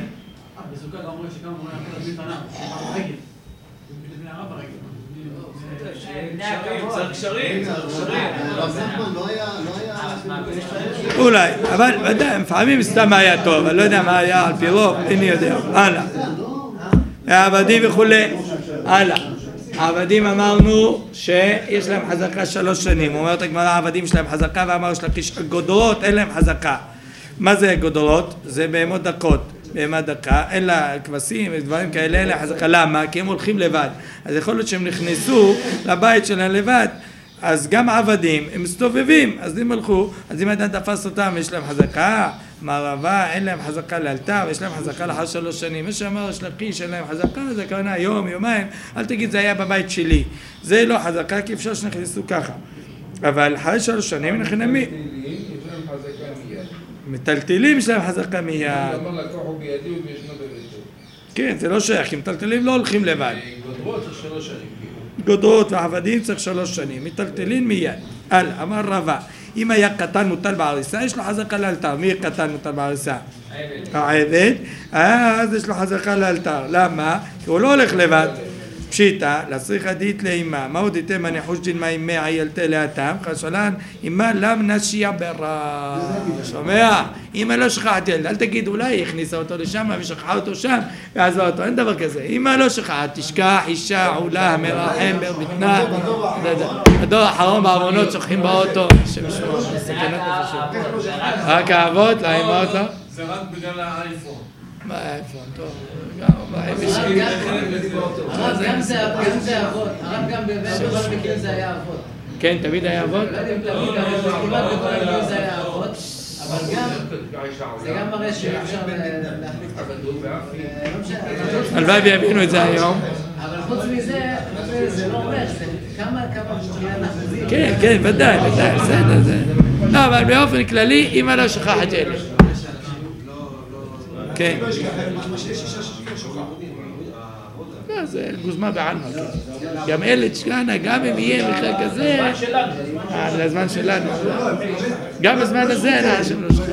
אולי, אבל לפעמים סתם היה טוב, אני לא יודע מה היה על פי רוב, איני יודע. הלאה. העבדים וכולי. הלאה. העבדים אמרנו שיש להם חזקה 3 שנים. הוא אומר את הגמרא, העבדים שלהם חזקה, ואמר שלקיש גודרות, אין להם חזקה. מה זה גודרות? זה בהמות דקות. בהמת דקה, אין לה כבשים, דברים כאלה, אין לה חזקה. למה? כי הם הולכים לבד. אז יכול להיות שהם נכנסו לבית שלהם לבד. אז גם עבדים, הם מסתובבים, אז אם הלכו, אז אם אדם תפס אותם, יש להם חזקה, מערבה, אין להם חזקה לאלתר, יש להם חזקה לאחר 3 שנים. מי שאמר יש לקיש, אין להם חזקה, זה כוונה יום, יומיים, אל תגיד זה היה בבית שלי. זה לא חזקה, כי אפשר שנכנסו ככה. אבל אחרי 3 שנים נכנסים מי? מטלטלים יש להם חזקה מיד. למה לקוח הוא בידי ובישנו בביתו? כן, זה לא שייך, כי מטלטלים לא הולכים לבד. גודרות זה 3 שנים. גודרות ועבדים צריך 3 שנים, מטלטלים מיד. אמר רבה, אם היה קטן מוטל בעריסה, יש לו חזקה לאלתר. מי קטן מוטל בעריסה? העבד. אז יש לו חזקה לאלתר. למה? כי הוא לא הולך לבד. פשיטה, לצריך עדית לאמא. מה עוד איתם הניחוש דין מה אימא עיילתה לאתם? חשולן, אמא לם נשיה ברע. שומע? אמא לא שכחת ילד. אל תגיד, אולי הכניסה אותו לשם ושכחה אותו שם ועזבה אותו. אין דבר כזה. אמא לא שכחת, תשכח, אישה, עולה, מרחם, ברבטנה. הדור האחרון בארונות שוכחים באוטו. שמשמעו, סכנת נפשות. רק האבות, לאמאות לא? זה רק בגלל האייפון. מה האייפון? טוב. גם זה אבות, הרב גם בכל מקרה זה היה אבות. כן, תמיד היה אבות? לא יודעים תמיד, אבל כמעט בכל מקרה זה היה אבות, אבל גם, זה גם מראה שאפשר להחליט. הלוואי ויבינו את זה היום. אבל חוץ מזה, זה לא אומר, זה כמה מבחינת אחוזים. כן, כן, ודאי, בסדר, זה. לא, אבל באופן כללי, אמא לא שכחת ילד. כן. זה גוזמה בעלמא, גם ילד שלנו, גם אם יהיה בכלל כזה, זה הזמן שלנו, גם בזמן הזה אנחנו לא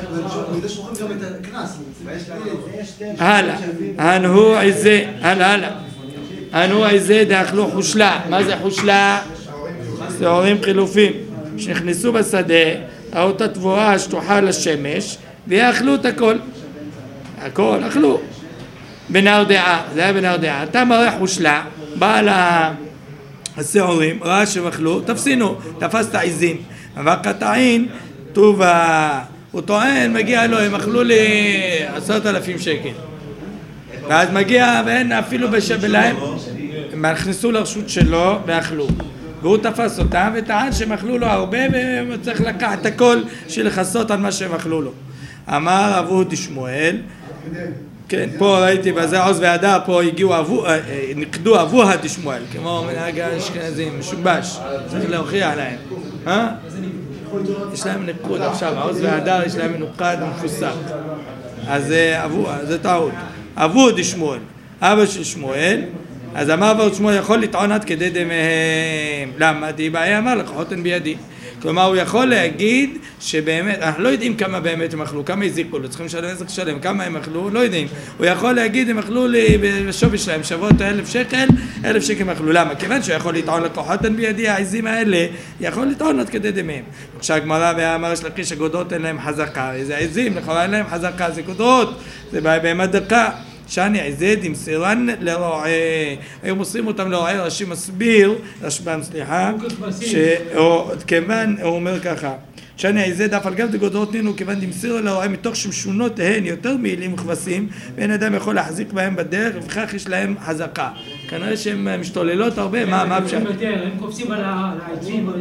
שכחים. הלאה, הנהו עזה, הלאה, הנהו עזה דאכלו חושלה. מה זה חושלה? שעורים חילופים, שנכנסו בשדה, ראו את התבואה השטוחה לשמש, ואכלו את הכל. הכל, אכלו. בנהר דעה, זה היה בנהר דעה. אתה מריח הושלה, בא השעורים, ראה שהם אכלו, תפסינו, תפס את העזים. אבל קטעין, טובה, הוא טוען, מגיע לו, הם אכלו לי 10,000 שקל. ואז מגיע, ואין אפילו בשבלהם, הם נכנסו לרשות שלו ואכלו. והוא תפס אותם וטען שהם אכלו לו הרבה וצריך לקחת הכל של לחסות על מה שהם אכלו לו. אמר אבו דשמואל, כן, פה ראיתי בזה עוז והדר, פה הגיעו נקדו אבו דשמואל, כמו מנהג האשכנזים, משובש, צריך להוכיח להם. יש להם נקוד עכשיו, עוז והדר יש להם מנוקד ומפוסק. אז זה טעות. אבו דשמואל, אבא של שמואל, אז אמר אבו שמואל יכול לטעון עד כדי דמיהם. למה? בעיה אמר לך, חותן בידי. כלומר, הוא יכול להגיד שבאמת, אנחנו לא יודעים כמה באמת הם אכלו, כמה הזיקו לו, צריכים לשלם נזק שלם, כמה הם אכלו, לא יודעים. הוא יכול להגיד, הם אכלו לי בשווי שלהם, שבועות 1,000 שקל, 1,000 שקל הם אכלו. למה? כיוון שהוא יכול לטעון לכוחותן בידי, העזים האלה, יכול לטעון עד כדי דמיהם. כשהגמרא ואמר שלקיש הגודות אין להם חזקה, איזה עזים, לכאורה אין להם חזקה, זה גודות, זה באמת דקה. שאני עזד עם סירן לרועה, היו מוסרים אותם לרועה, רש"י מסביר, רשב"ם סליחה, כיוון, הוא אומר ככה, שאני עזד אף על גב דגודרות נינו, כיוון דמסיר לרועה מתוך שמשונות הן יותר מעילים וכבשים, ואין אדם יכול להחזיק בהם בדרך, ובכך יש להם חזקה. כנראה שהן משתוללות הרבה, מה אפשר? הם קופסים על העצים,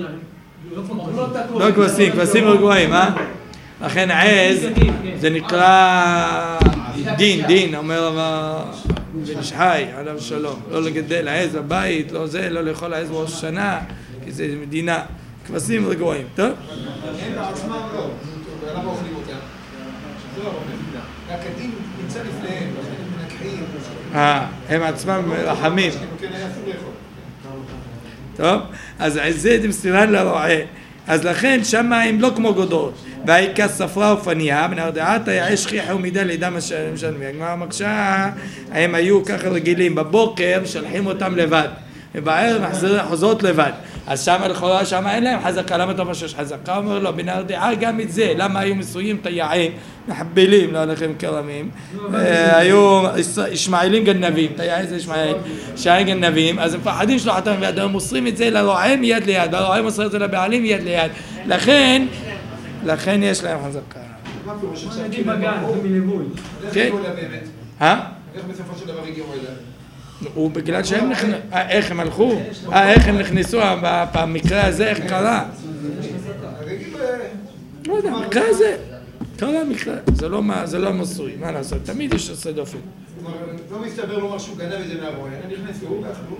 לא כבשים, כבשים רגועים, לכן עז, זה נקרא דין, אומר בן איש חי, עליו שלום, לא לגדל העז בבית, לא זה, לא לאכול העז בראש השנה, כי זה מדינה, כבשים רגועים, טוב? הם בעצמם לא, למה אוכלים אותם? זה לא אומר, רק הדין נמצא לפניהם, הם מנקחים. הם עצמם רחמים. טוב, אז עזד עם סירן לרועה, אז לכן שמה הם לא כמו גודרות. והעיקה ספרה ופניה, בנהר דעתה יעי שכיחה ומידה לידם משלמי. הגמרא מקשה, הם היו ככה רגילים, בבוקר משלחים אותם לבד, ובערב חוזרות לבד. אז שמה לכאורה, שמה אין להם חזקה, למה אתה אומר שיש חזקה? אומר לו, בנהר דעה גם את זה, למה היו מסויים תיעי, מחבלים, לא הולכים כרמים, היו ישמעאלים גנבים, תיעי זה ישמעאל, שי גנבים, אז הם פחדים שלוחת אותם ביד, הם מוסרים את זה לרועה מיד ליד, והרועה מוסר את זה לבעלים מיד ליד, לכן יש להם חזקה. מה פירוש עכשיו? נגיד בגן, זה מליווי. כן. איך בסופו של דבר הגיעו אליהם? הוא בגלל שהם נכנסו, איך הם הלכו? איך הם נכנסו במקרה הזה, איך קרה? לא יודע, המקרה הזה, קרה מקרה, זה לא מסוי, מה לעשות? תמיד יש עושה דופן. לא מסתבר לומר שהוא גנב את זה מהרועה, הם נכנסו ואכלו.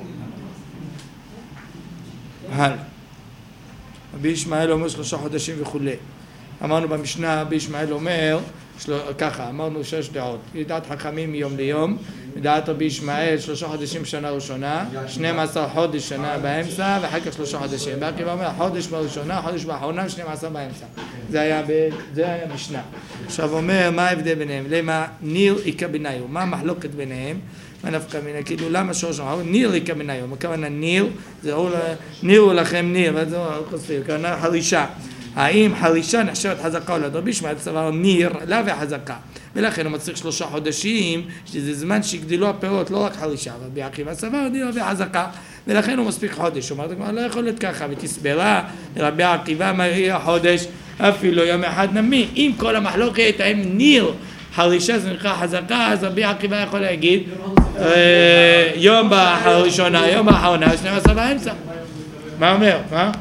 רבי ישמעאל אומר 3 חודשים וכולי. אמרנו במשנה, רבי ישמעאל אומר, ככה, אמרנו 6 דעות. לדעת חכמים מיום ליום, לדעת רבי ישמעאל 3 חודשים שנה ראשונה, 12 חודש שנה באמצע, ואחר כך 3 חודשים. בעקיבא אומר, חודש בראשונה, חודש באחרונה, 12 באמצע. זה היה משנה. עכשיו אומר, מה ההבדל ביניהם? למה ניר איכה ביניו? מה המחלוקת ביניהם? מה נפקא מינה? כאילו, למה שורש אמרו? ניר איכה ביניו. מה כוונה ניר? ניר הוא לכם ניר, וזה חושבים, כוונה חרישה. האם חרישה נחשבת חזקה או לא? רבי ישמעאל סבר ניר, לא וחזקה. ולכן הוא מצריך 3 חודשים, שזה זמן שיגדלו הפירות, לא רק חרישה, אבל בעקיבא סבר ניר וחזקה. ולכן הוא מספיק חודש. הוא אומר, לא יכול להיות ככה, ותסברה, רבי עקיבא מהיר החודש, אפילו יום אחד נמי. אם כל המחלוקת, האם ניר, חרישה זה נקרא חזקה, אז רבי עקיבא יכול להגיד, יום בראשונה, יום באחרונה, 12 באמצע. מה אומר? מה?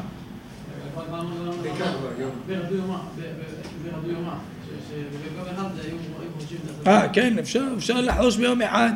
ברדו יומה, כן, אפשר לחוש ביום אחד.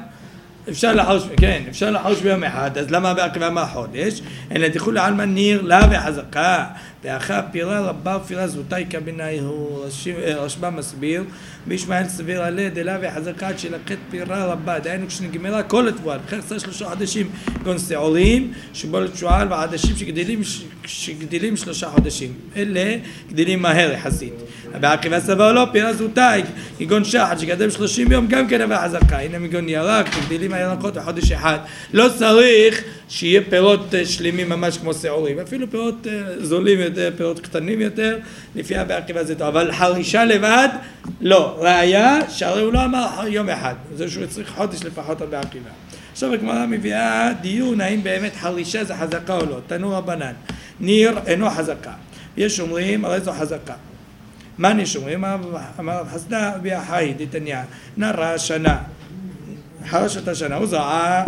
אפשר לחוש ביום אחד, אז למה בעקיבא מה חודש? אלא תחול לעלמא ניר לה וחזקה, ואחר פירה רבה ופירה זוטאי כבינאי הוא רשב"ם מסביר בישמעאל סביר עליה דלה וחזקה עד שלקט פירה רבה דהיינו כשנגמרה כל התבואה בכך 3 חודשים כגון שעורים שבולת שועל ועדשים שגדילים 3 חודשים אלה גדילים מהר יחסית בעקיבא סבר לא פירה זוטאי כגון שחת שגדל 30 יום גם כן אבל חזקה הנה מגון ירק גדילים הירקות בחודש אחד לא צריך שיהיה פירות שלמים ממש כמו שעורים אפילו פירות זולים יותר פירות קטנים יותר לפי בעקיבא זה טוב אבל חרישה לבד לא ראיה שהרי הוא לא אמר יום אחד זה שהוא צריך חודש לפחות בעקיבא עכשיו הגמרא מביאה דיון האם באמת חרישה זה חזקה או לא תנו רבנן ניר אינו חזקה יש אומרים הרי זו חזקה מה נשומרים? אמר רב חסדא ביחי דתניא נראה שנה חרשת השנה הוא זרעה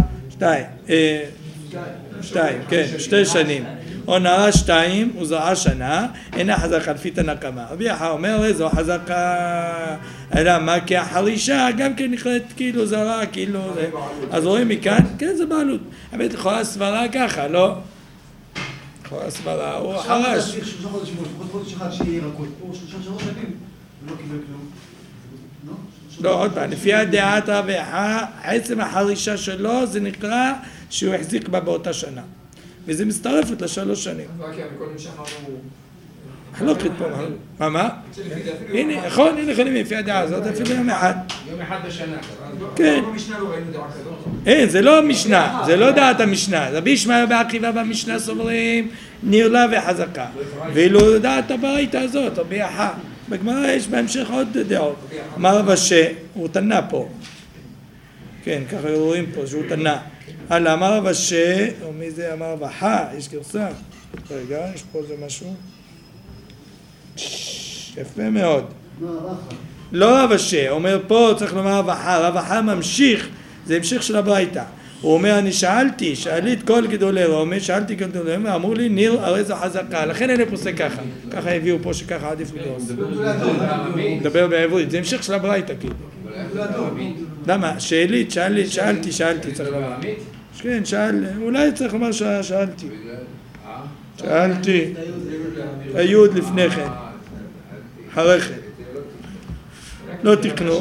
2 כן 2 שנים או נראה 2 הוא זרעה שנה אינה חזקה לפי תנא קמא רבי יחיא אומר זו חזקה אלא מה כי החרישה גם כן נכלת כאילו זרעה כאילו אז רואים מכאן כן זה בעלות האמת לכאורה סברה ככה לא לכאורה סברה הוא חרש 3 חודשים לפחות חודש אחד שיהיה ירקות או 3 שנים לא קיבל כלום לא, עוד פעם, לפי הדעת רבי יחיא, עצם החרישה שלו זה נקרא שהוא החזיק בה באותה שנה וזה מצטרפת ל3 שנים מקודם שאמרנו חלוקת פה, מה? הנה, נכון, הנה יכולים לפי הדעה הזאת, אפילו יום אחד בשנה כן במשנה לא ראינו דעה כזאת אין, זה לא המשנה, זה לא דעת המשנה רבי ישמעאל בעקיבא במשנה סוברים נרלה וחזקה ואילו דעת הברייתא הזאת, רבי יחיא בגמרא יש בהמשך עוד דעות אמר רב אשי, הוא תנא פה כן, ככה רואים פה שהוא תנא הלאה, אמר רב אשי, או מי זה אמר רב אחא, יש גרסה רגע, יש פה איזה משהו יפה מאוד לא רב אשי, אומר פה צריך לומר רב אחא רב אחא ממשיך, זה המשך של הברייתא הוא אומר אני שאלתי את כל גדולי רומי שאלתי כל גדולי רומי אמרו לי ניר הרי זו חזקה לכן אני פוסק ככה הביאו פה שככה עדיף לגרוס מדבר בעברית זה המשך של הברייתא כאילו למה? שאלתי צריך לומר כן אולי צריך לומר שאלתי היוד לפני כן אחרי כן לא תקנו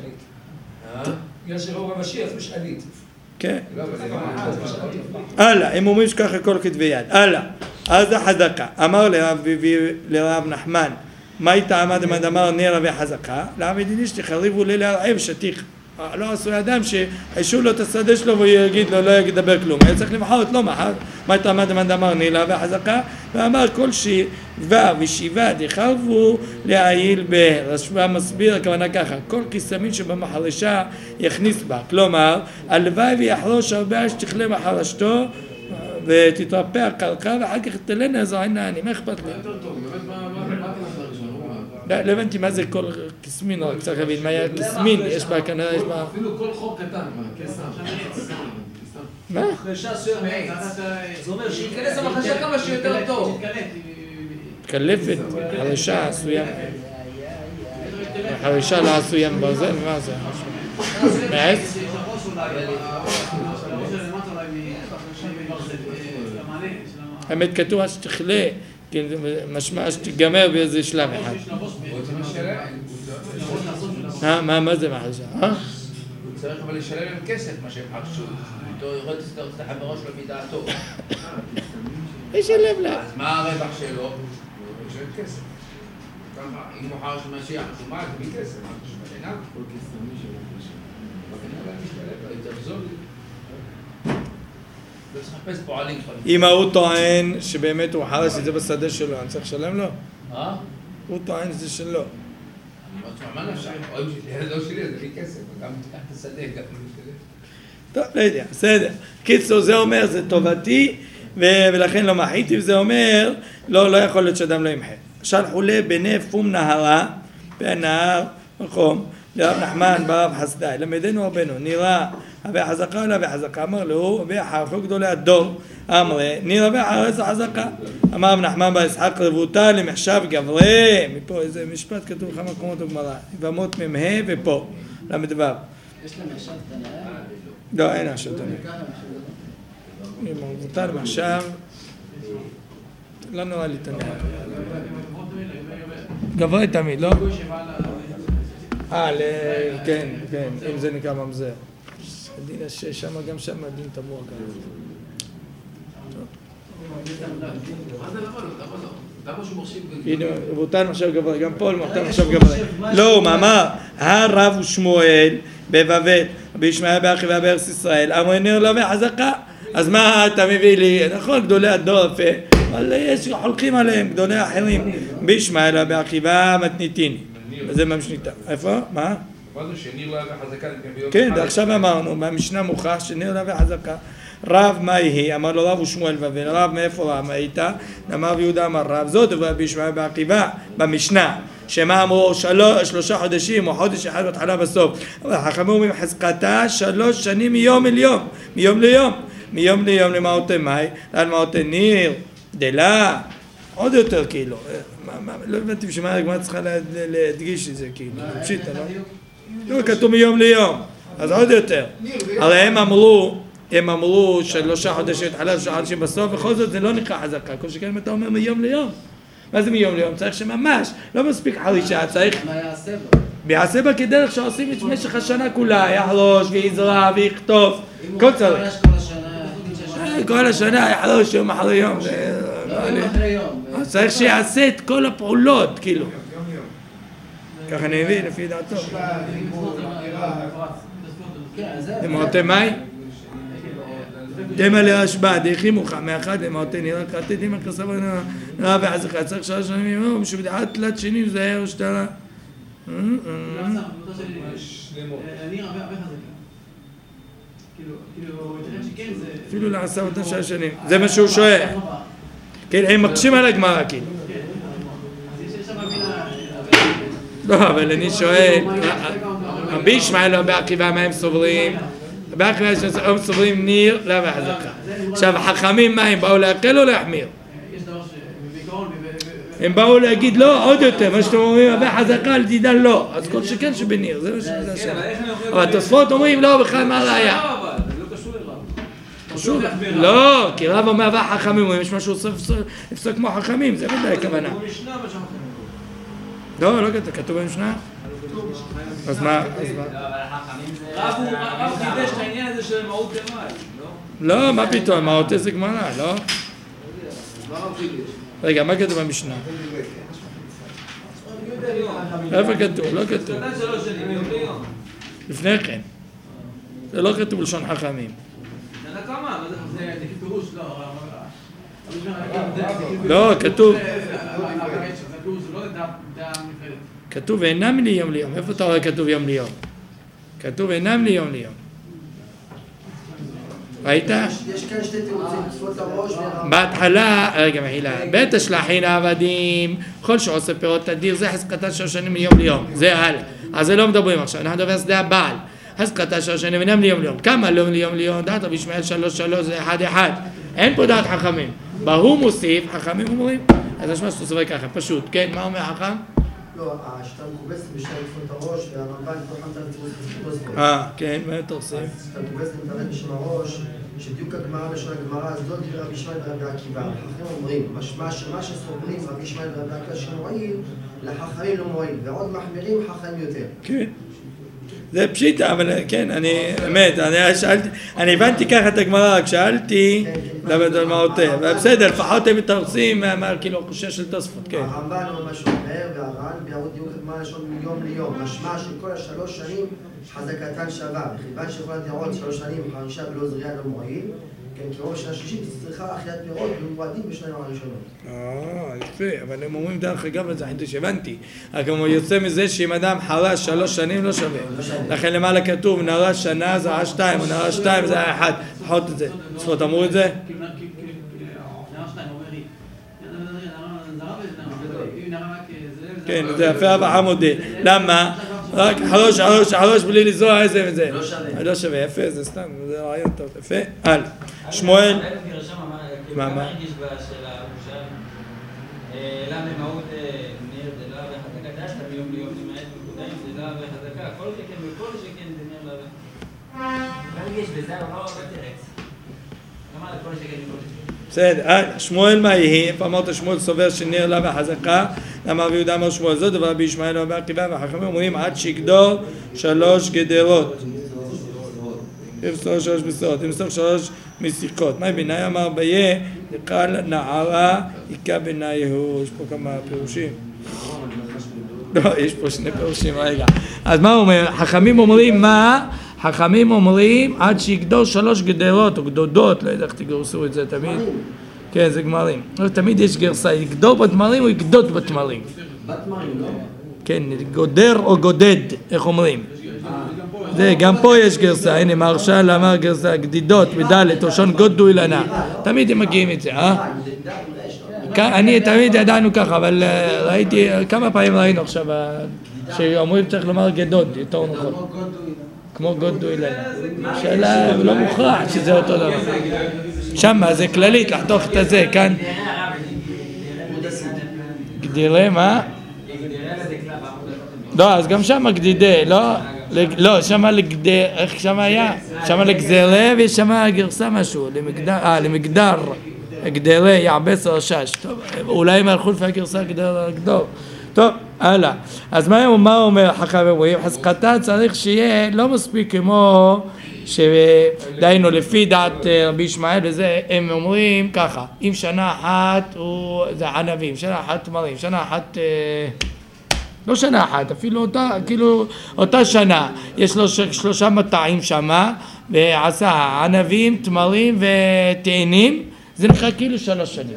בגלל שראו במשיח יש עלית כן הלאה, הם אומרים שככה כל כתבי יד הלאה, אז החזקה אמר לרב נחמן מה הייתה עמד אמר נראה וחזקה למה ידיניש תחריבו להרעב שתיך לא עשו אדם שהשאו לו את השדה שלו והוא יגיד לו לא ידבר כלום היה צריך למחרת לא מחר מה הייתה עמד אמר נראה וחזקה ואמר כל שיבה ושיבה תחרבו להעיל ברשב"ם מסביר הכוונה ככה כל קיסמין שבמחרשה יכניס בה כלומר הלוואי ויחרוש הרבה שתכלה מחרשתו ותתרפא הקרקע ואחר כך תלנה זו עיניים מה אכפת לי? לא הבנתי מה זה כל קיסמין, רק צריך להבין מה היה קיסמין, יש בה כנראה, יש בה... אפילו כל חוק קטן, מה? חרשה סויר מעץ, זה אומר שייכנס המחרשה כמה שיותר טוב. קלפת, חרשה עשויה, חרשה לא עשויה מברזל, מה זה? מעץ? האמת כתוב שתכלה, משמע שתיגמר באיזה שלב אחד. מה זה מחרשה? הוא צריך אבל לשלם להם כסף מה שהם חרשו. אותו יורד תחת בראש לו מדעתו. ישלם לה. אז מה הרווח שלו? הוא ישלם כסף. אם הוא חרש משיח, אז הוא מה? זה בלי כסף. מה זה שמלנה? כל כסף מי שלא חרש. אבל אני משתלב, יותר זול. לא צריך לחפש פועלים. אם הוא טוען שבאמת הוא חרש את זה בשדה שלו, אני צריך לשלם לו? הוא טוען שזה שלו. אני אומר, תשמע, מה נפשך? או אם לא שלי, זה בלי כסף. גם תיקח את השדה, גם משתלב. טוב, לא יודע, בסדר. קיצור, זה אומר, זה טובתי, ולכן לא מחיתי, וזה אומר, לא יכול להיות שאדם לא ימחה. שלחו לבני פום נהרה, בנהר, מקום, לרב נחמן ברב חסדאי, למדנו רבנו, נראה, אבי חזקה אלה אבי חזקה, אמר לו, אבי חרחו גדולי הדור, אמרה, נראה אבי חרחו חזקה, אמר רב נחמן בר יצחק רבותה למחשב גברי, מפה איזה משפט כתוב כמה מקומות בגמרא, במות ממה ופה, למדבר. יש להם מחשב תנאה? לא, אין מחשב תנאה. אם רבותה למחשב, לא נראה לי תניא. גבוה תמיד, לא? כן, אם זה נקרא ממזר. הדין השש, גם שם הדין תמוה כאן. הנה, רבותן מחשב גבוה, גם פה רבותן מחשב גבוה. לא, הוא אמר, הרב ושמואל בבבל, רבי ישמעאל באחיו בארץ ישראל, אמרו נר לו וחזקה. אז מה אתה מביא לי? נכון, גדולי הדור יפה, אבל יש חולקים עליהם, גדולי אחרים. רבי ישמעאל באחיו מתניתיני. וזה מהמשניתה. איפה? מה? אמרנו שניר לה וחזקה. כן, עכשיו אמרנו, מהמשנה מוכח שניר לה וחזקה. רב מה יהי? אמר לו רב ושמואל בבל. רב מאיפה רב? מה הייתה? אמר ויהודה אמר רב. זאת דברי רבי ישמעאל באחיו במשנה. שמה אמרו 3 חודשים או חודש אחד בהתחלה בסוף. אבל החכמים אומרים חזקתה 3 שנים מיום אל יום. מיום ליום. מיום ליום למעוטי מאי. למעוטי ניר. דלה. עוד יותר כאילו. לא הבנתי בשביל מה הגמרא צריכה להדגיש את זה כאילו. פשיטה, לא? לא, כתוב מיום ליום. אז עוד יותר. הרי הם אמרו 3 חודשים התחלה, 3 חודשים בסוף, בכל זאת זה לא נקרא חזקה. כל שכן אתה אומר מיום ליום. מה זה מיום ליום? צריך שממש, לא מספיק חרישה, צריך... מה יעשה בה? ויעשה בה כדרך שעושים את משך השנה כולה, יחלוש ויזרע ויכתוב, כל צריך. כל השנה יחלוש יום אחרי יום. צריך שיעשה את כל הפעולות, כאילו. ככה אני מבין, לפי דעתו. למעוטי מאי? דמה לרשב"א, דהכימוך, מאחד למעוטי נראה קראתי דמה כסף נראה וחזקה, צריך 3 שנים יום, שבדעת תלת שנים זה היה ושתרה. אני הרבה חזקה. כאילו, שכן זה... אפילו לעשה אותה 3 שנים, זה מה שהוא שואל. כן, הם מקשים על הגמרא, כאילו. לא, אבל אני שואל, רבי ישמעאל באחיו מה הם סוברים? באחיו הם סוברים ניר לה וחזקה. עכשיו, החכמים מה הם באו להקל או להחמיר? הם באו להגיד לא, עוד יותר, מה שאתם אומרים, הרבה חזקה על דידן לא, אז כל שכן שבניר, זה מה שזה השאלה. אבל התוספות אומרים לא, בכלל מה ראיה? לא, כי רב אומר והחכמים, יש משהו לפסוק כמו חכמים, זה ודאי הכוונה. לא, לא כתוב במשנה. אז מה? רב חידש את העניין הזה של מהות דמאי, לא? לא, מה פתאום, מהות זה גמרא, לא? רגע, מה כתוב במשנה? איפה כתוב? לא כתוב. לפני כן. זה לא כתוב לשון חכמים. זה פירוש, לא, כתוב. כתוב אינם לי יום ליום. איפה אתה רואה כתוב יום ליום? כתוב אינם לי יום ליום. ראית? יש כאן 2 תירוצים, צפות הראש בהתחלה, רגע מחילה, בית השלחין העבדים, כל שעושה פירות תדיר, זה חזקתה 3 שנים מיום ליום. זה הלאה. אז זה לא מדברים עכשיו, אנחנו מדברים על שדה הבעל. חזקתה 3 שנים אינם ליום ליום. כמה לא ליום ליום? דעת רבי ישמעאל 3 זה 1 אין פה דעת חכמים. בהוא מוסיף, חכמים אומרים. אז יש מה שאתה סובר ככה, פשוט. כן, מה אומר חכם? לא, השיטה מכובסת בשתי צפות הראש, והרמב"ן כל פעם תמיד צריך כן, מה אתה עושה? השיטה מכובסת מתארת בשם הראש, שדיוק הגמרא בשם הגמרא, אז לא דברי רבי ישמעאל ורבי עקיבא. החכמים אומרים, משמע שמה שסובלים רבי ישמעאל ורבי עקיבא שמועיל, לחכמים לא מועיל, ועוד מחמירים חכמים יותר. כן. זה פשיטה, אבל כן, באמת, אני הבנתי ככה את הגמרא, רק שאלתי למה דלמאותיה, ובסדר, לפחות הם מתרצים, כאילו, חושה של תוספות, כן. הרמב"ן ממש אומר, והר"ן, ביארות דיוק הגמרא לשון מיום ליום, משמע שכל 3 שנים חזקתן שווה, וכיוון שיכול לדעות 3 שנים חרישה ולא זריעה לא מועיל, כן, כי רוב השנה השישית צריכה אכילת פירות ומועדים בשניים הראשונות. יפה, אבל הם אומרים דרך אגב, זה חידוש הבנתי. רק הוא יוצא מזה שאם אדם חרש 3 שנים לא שווה. לכן למעלה כתוב, נערה שנה זה 2, או נערה 2 זה 1. פחות את זה. צפות אמרו את זה? נערה 2 אומר לי. כן, זה יפה הבאה מודל. למה? רק חרוש בלי לזרוע איזה וזה. לא שווה, יפה, זה סתם, זה רעיון טוב, יפה. הלאה. שמואל. מה? מה הרגיש בשאלה עכשיו? למה מהות ניר דלה וחזקה? דשת מיום ליום למעט מקודיים דלה וחזקה. כל שכן וכל שכן זה ניר לה. מה הרגיש בזה? אבל לא בתרץ. למה כל שכן וכל שכן? בסדר, שמואל מה יהי? איפה אמרת שמואל סובר שנר לה וחזקה? למה רבי יהודה אמר שמואל זאת, אבל רבי ישמעאל אמר עקיבא, והחכמים אומרים עד שיגדור 3 גדרות. יפסור 3 מסעות, יפסור 3 מסיכות. מה בינאי אמר ביה, דקל נערה, עיקה בינאיהו. יש פה כמה פירושים. לא, יש פה 2 פירושים, רגע. אז מה הוא אומר? חכמים אומרים מה? חכמים אומרים עד שיגדור 3 גדרות או גדודות, לא יודע איך תגרסו את זה תמיד. כן, זה גמרים. תמיד יש גרסה, יגדור בתמרים או יגדות בתמרים. בתמרים, לא? כן, גודר או גודד, איך אומרים? זה, גם פה יש גרסה, הנה מרשל אמר גרסה, גדידות, מדלת, ראשון גודו אילנה. תמיד הם מגיעים את זה, אני תמיד ידענו ככה, אבל ראיתי, כמה פעמים ראינו עכשיו, שאומרים צריך לומר גדות, יותר נכון. כמו גודו אילנה. שאלה לא מוכרח שזה אותו דבר. שמה זה כללית, לחתוך את הזה, כאן. גדירה, מה? לא, אז גם שמה גדידה, לא? לא, שמה לגדר, איך שמה היה? שמה לגזרה ויש שמה גרסה משהו, למגדר, גדרה, יעבס רשש. טוב, אולי הם הלכו לפי הגרסה גדור. טוב, הלאה. אז מה אומר חכמים אומרים? חזקתה צריך שיהיה לא מספיק כמו שדיינו לפי דעת רבי ישמעאל וזה, הם אומרים ככה, אם שנה אחת זה ענבים, שנה אחת תמרים, שנה אחת לא שנה אחת, אפילו אותה, כאילו אותה שנה, יש לו 3 מטעים שמה, ועשה ענבים, תמרים ותאנים, זה נקרא כאילו 3 שנים.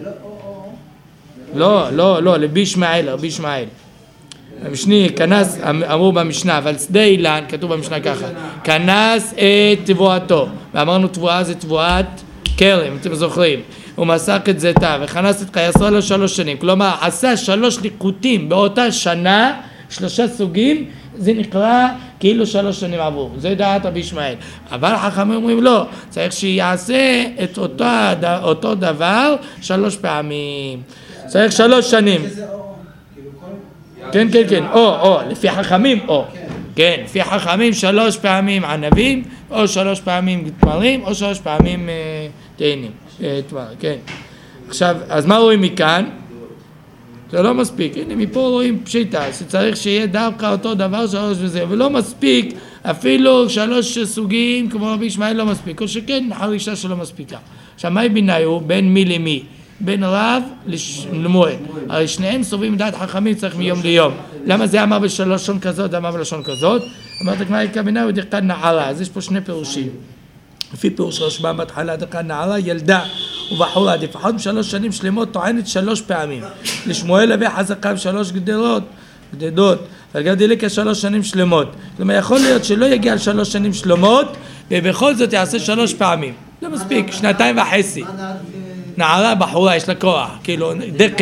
לא, לבי ישמעאל, רבי ישמעאל. המשני, כנס, אמרו במשנה, אבל שדה אילן, כתוב במשנה ככה, כנס את תבואתו, ואמרנו תבואה זה תבואת כרם, אתם זוכרים, הוא מסק את זיתה, וכנס את קייסו לו 3 שנים, כלומר, עשה 3 ליקוטים באותה שנה, 3 סוגים, זה נקרא כאילו 3 שנים עבור, זה דעת רבי ישמעאל, אבל החכמים אומרים לא, צריך שיעשה את אותו דבר 3 פעמים, צריך 3 שנים. כן, לפי חכמים, כן, לפי חכמים 3 פעמים ענבים, או 3 פעמים תמרים, או 3 פעמים תאנים, כן. עכשיו, אז מה רואים מכאן? זה לא מספיק, הנה מפה רואים פשיטה, שצריך שיהיה דווקא אותו דבר 3 וזה, ולא מספיק, אפילו 3 סוגים, כמו רבי ישמעאל לא מספיק, או שכן, חרישה שלא מספיקה. עכשיו, מה ביניו? בין מי למי? בין רב למועד. הרי שניהם סוברים דעת חכמים צריך מיום ליום. למה זה אמר בלשון כזאת, זה אמר בלשון כזאת? אמרת כמו יקבינה ודקן נערה, אז יש פה 2 פירושים. לפי פירוש רשב"ם בהתחלה דקן נערה, ילדה ובחורה, לפחות 3 שנים שלמות טוענת 3 פעמים. לשמואל להביא חזקה 3 גדדות, וגדיליקה 3 שנים שלמות. כלומר יכול להיות שלא יגיע 3 שנים שלמות, ובכל זאת יעשה 3 פעמים. לא מספיק, 2.5. נערה בחורה יש לה כוח, כאילו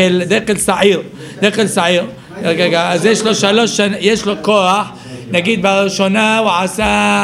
דקל שעיר, אז יש לו 3 שנים, יש לו כוח, נגיד בראשונה הוא עשה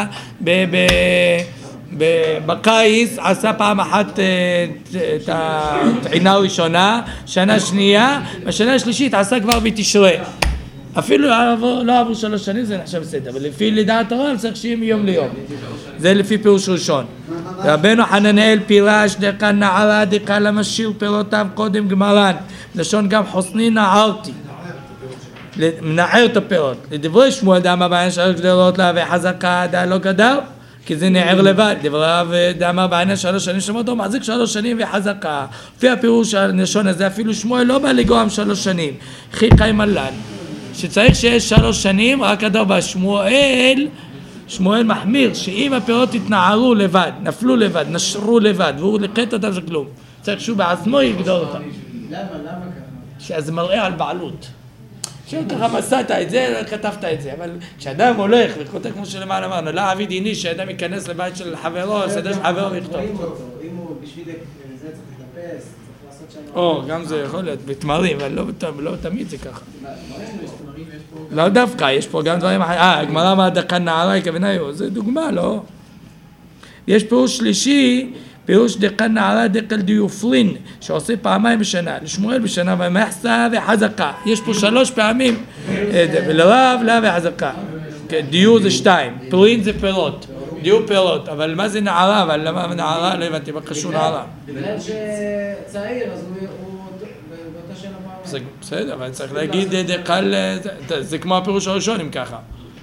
בקיץ, עשה פעם אחת את הטעינה הראשונה, שנה שנייה, בשנה השלישית עשה כבר בתשרי, אפילו לא עברו 3 שנים זה נחשב בסדר, ולפי לדעת הרב צריך שיהיה מיום ליום, זה לפי פירוש ראשון. רבנו חננאל פירש דקן נערה דקה למשאיר פירותיו קודם גמרן, לשון גם חוסני נערתי, מנער את הפירות. לדברי שמואל דאמר בעין 3 גדרות לה וחזקה דא לא גדר, כי זה נער לבד. דבריו דאמר בעין 3 שנים שמות, הוא מחזיק 3 שנים וחזקה. לפי הפירוש הלשון הזה אפילו שמואל לא בא לגרום 3 שנים, חיכה עם הלן שצריך שיש 3 שנים, רק הדבר שמואל מחמיר, שאם הפירות התנערו לבד, נפלו לבד, נשרו לבד, והוא לקט אותם זה כלום. צריך שהוא בעצמו יגדור אותם. למה ככה? שזה מראה על בעלות. שככה מסעת את זה, כתבת את זה, אבל כשאדם הולך וכותב כמו שלמעלה אמרנו, לא עביד איני, שאדם ייכנס לבית של חברו, סדר של חברו ויכתוב. אם הוא בשביל זה צריך לטפס, צריך לעשות שם... גם זה יכול להיות, בתמרים, אבל לא תמיד זה ככה. לא דווקא, יש פה גם דברים אחרים, הגמרא אמרה דקן נערה יקביניו, זה דוגמה, לא? יש פירוש שלישי, פירוש דקן נערה דקל דיופלין, שעושה 2 בשנה, לשמואל בשנה, ומחסה וחזקה, יש פה 3 פעמים, ולרב, לה וחזקה, דיור זה 2, פרין זה פירות, בדיוק פירות, אבל מה זה נערה? אבל למה נערה? לא הבנתי, מה קשור נערה? בגלל שצעיר, אז הוא באותה שנה פעם. בסדר, אבל צריך להגיד, זה כמו הפירוש הראשון, אם ככה.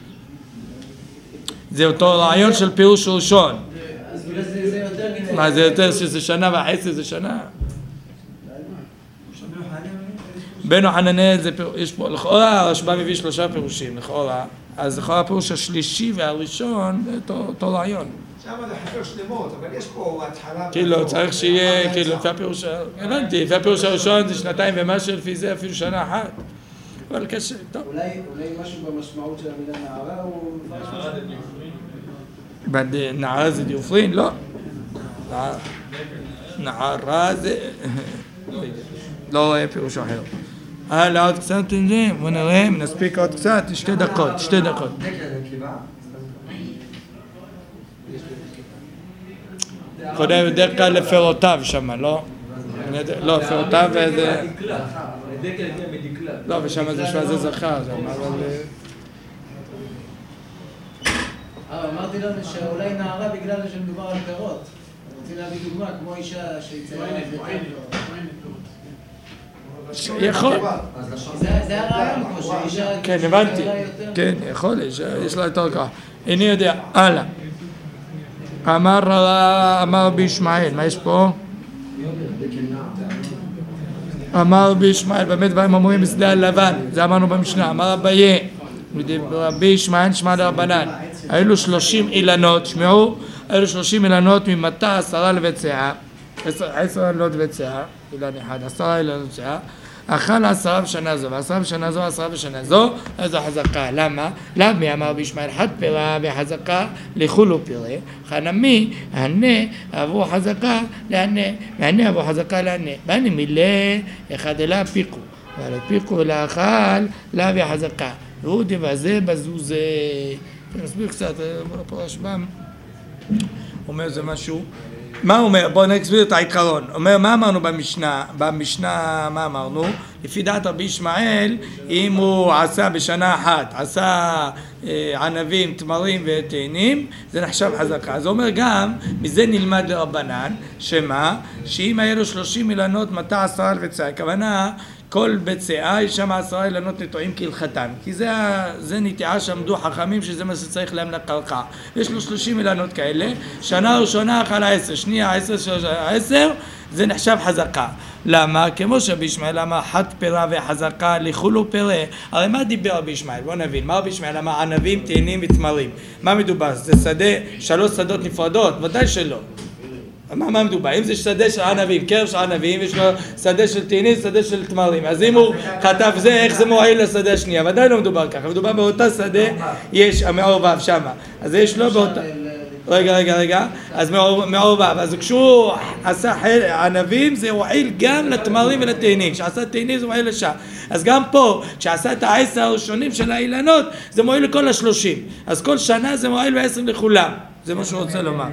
זה אותו רעיון של פירוש ראשון. אז בגלל זה יותר גדול. מה, זה יותר שזה שנה וחצי, זה שנה? בנו חננאל, יש פה, לכאורה, הרשב"א מביא 3 פירושים, לכאורה. אז לכאורה הפירוש השלישי והראשון, זה אותו רעיון. שם זה חפר שלמות, אבל יש פה התחלה... כאילו, צריך שיהיה, כאילו, לפי הפירוש, הבנתי, לפי הפירוש הראשון זה 2 ומשהו, לפי זה אפילו שנה אחת. אבל קשה, טוב. אולי משהו במשמעות של המילה נערה הוא... נערה זה דיופרין? לא. נערה זה... לא רואה פירוש אחר. הלאה עוד קצת עם זה, בוא נראה, נספיק עוד קצת, 2 דקות. קודם בדרך כלל לפירותיו שם, לא? לא, פירותיו וזה... לא, ושם זה שווה זה זכר, אבל... אמרתי לנו שאולי נערה בגלל שמדובר על פירות. רוצים להביא דוגמה, כמו אישה שיצאה... יכול. זה הרעיון פה, שאישה... כן, הבנתי. כן, יכול, יש לה יותר ככה. איני יודע, הלאה. אמר בישמעאל, מה יש פה? אמר בישמעאל, באמת דברים אומרים בשדה הלבן, זה אמרנו במשנה, אמר אביי, רבי ישמעאל שמע דרבנן, היו 30 אילנות, שמעו, היו 30 אילנות ממטע 10 לבצע, 10 אילנות לבצע, אילן אחד, 10 אילנות לבצע, אכל 10 בשנה זו, ו10 בשנה זו, 10 בשנה זו, אז זו חזקה. למה? למה אמר בישמעאל חד פירה וחזקה לכולו פירה, חנמי, הנה, עברו חזקה להנה, והנה עברו חזקה להנה. ואני מילא אחד אלה פיקו, ועל הפיקו ולאכל, לה וחזקה. והוא דבזה בזוזה. נסביר קצת, פה רשב"ם, אומר זה משהו. מה הוא אומר? בואו נסביר את העיקרון. אומר, מה אמרנו במשנה? במשנה, מה אמרנו? לפי דעת רבי ישמעאל, אם הוא עשה בשנה אחת, עשה ענבים, תמרים ותאנים, זה נחשב חזקה. אז הוא אומר גם, מזה נלמד לרבנן, שמה? שאם היה לו 30 אילנות, מטע 10 לבצע. הכוונה, כל בצעה יש שם 10 אילנות נטועים כהלכתן, כי זה נטיעה שעמדו חכמים שזה מה שצריך להם לקרקע. יש לו 30 אילנות כאלה, שנה ראשונה אכל 10, שנייה 10, זה נחשב חזקה. למה? כמו שרבי ישמעאל אמר חד פירה וחזקה לכולו פירה. הרי מה דיבר רבי ישמעאל? בוא נבין, מה רבי ישמעאל אמר? ענבים, תאנים ותמרים. מה מדובר? זה שדה, 3 שדות נפרדות? ודאי שלא. מה מדובר? אם זה שדה של ענבים, קרב של ענבים, יש לו שדה של תאנים, שדה של תמרים. אז אם הוא כתב זה, איך זה מועיל לשדה השנייה? ודאי לא מדובר ככה. מדובר באותה שדה, יש המעורבב שמה. אז יש לו באותה... רגע. אז מעורבב. אז כשהוא עשה ענבים, זה מועיל גם לתמרים ולתאנים. כשעשה תאנים זה מועיל לשם. אז גם פה, כשעשה את 10 הראשונים של האילנות, זה מועיל לכל 30. אז כל שנה זה מועיל 10 לכולם. זה מה שהוא רוצה לומר.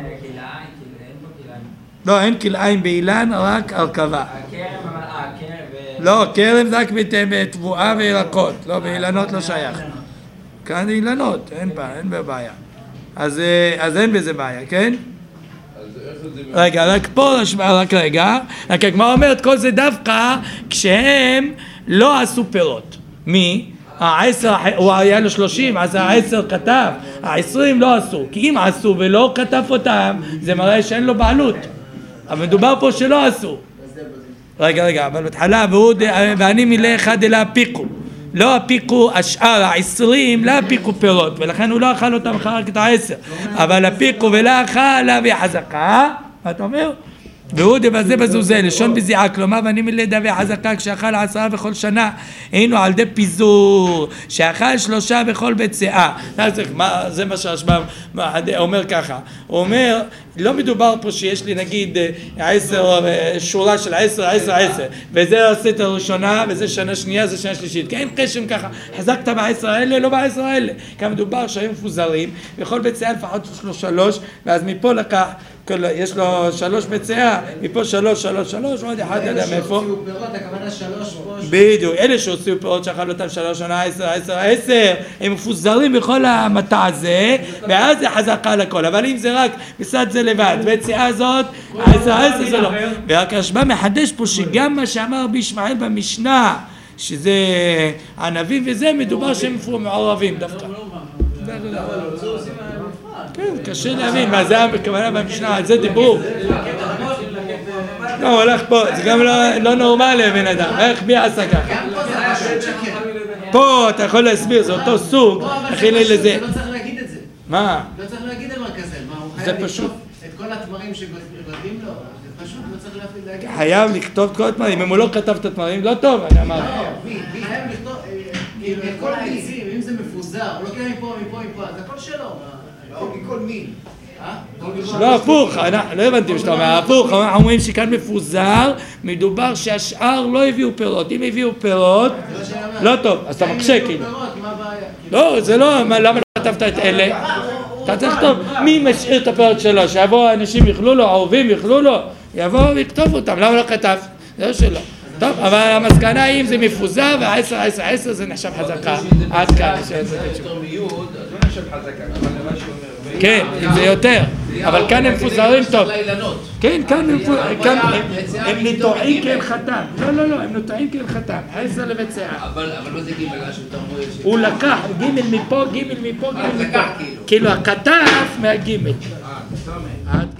לא, אין כלאיים באילן, רק הרכבה. לא, כרם זה רק בתבואה וירקות, לא, באילנות לא שייך. כאן זה אילנות, אין בעיה. אז אין בזה בעיה, כן? רגע, רק פה, רק רגע, רק הגמרא אומרת, כל זה דווקא כשהם לא עשו פירות. מי? 10, הוא היה לו 30, אז 10 כתב, 20 לא עשו. כי אם עשו ולא כתב אותם, זה מראה שאין לו בעלות. אבל מדובר פה שלא עשו. רגע, אבל בתחילה, ואני מילא אחד אלא הפיקו. לא הפיקו השאר, 20, לא הפיקו פירות, ולכן הוא לא אכל אותם אחר רק את 10. אבל הפיקו ולא אכל, להביא חזקה, מה אתה אומר? והוא דבזה בזוזה, לשון בזיעה, כלומר, ואני מילא דבי חזקה כשאכל 10 בכל שנה, היינו על די פיזור, שאכל 3 בכל בצעה. זה מה שהרשב"ם אומר ככה, הוא אומר, לא מדובר פה שיש לי נגיד 10, שורה של 10, 10, 10, וזה הסט הראשונה, וזה שנה שנייה, זה שנה שלישית, כי אין קשם ככה, חזקת ב10 האלה, לא ב10 האלה, כי מדובר שהיו מפוזרים, וכל ביציה לפחות יש לו 3, ואז מפה לקח, יש לו 3 ביציה, מפה 3, 3, 3, ועוד אחד ידע מאיפה. אלה שהוציאו פירות, הכוונה 3 פה. בדיוק, אלה שהוציאו פירות שאכל אותם 3 שנה, 10, 10, 10, הם מפוזרים בכל המטע הזה, ואז זה חזקה על הכל, אבל אם זה רק בסד זה לבד, ביציאה הזאת, 10, 10 זה לא. ורק הרשב"א מחדש פה שגם מה שאמר בישמעאל במשנה, שזה ענבים וזה, מדובר שהם מעורבים דווקא. כן, קשה להבין, מה זה בכוונה במשנה, על זה דיבור. לא, הוא הולך פה, זה גם לא נורמלי בן אדם, איך בי עשה ככה? פה אתה יכול להסביר, זה אותו סוג, הכי לי לזה. לא צריך להגיד את זה. מה? לא צריך להגיד דבר כזה, הוא זה חייב פשוט. לכתוב את כל התמרים שגודלים לו, זה פשוט לא צריך להגיד. חייב לכתוב כל התמרים, אם הוא לא כתב את התמרים, לא טוב, אני אמרתי. מי חייב לכתוב, כל העצים, אם זה מפוזר, הוא לוקח מפה, זה הכל שלו. לא, מכל מין. לא, הפוך, לא הבנתי מה שאתה אומר, הפוך, אנחנו אומרים שכאן מפוזר, מדובר שהשאר לא הביאו פירות, אם הביאו פירות, לא טוב, אז אתה מקשה כאילו. לא, זה לא, למה לא כתבת את אלה? אתה צריך לכתוב, מי משאיר את הפירות שלו, שיבואו אנשים יאכלו לו, עורבים יאכלו לו, יבואו ויכתוב אותם, למה לא כתב? זה לא שלו. טוב, אבל המסקנה היא אם זה מפוזר, ו10, 10, 10 זה נחשב חזקה, עד כאן. כן, אם זה יותר, אבל כאן הם מפוזרים טוב. כן, כאן הם נטועים כהלכתם. לא, הם נטועים כהלכתם, 10 לביציה. אבל מה זה גימל? הוא לקח, גימל מפה, גימל מפה, גימל מפה. כאילו הכתף מהגימל.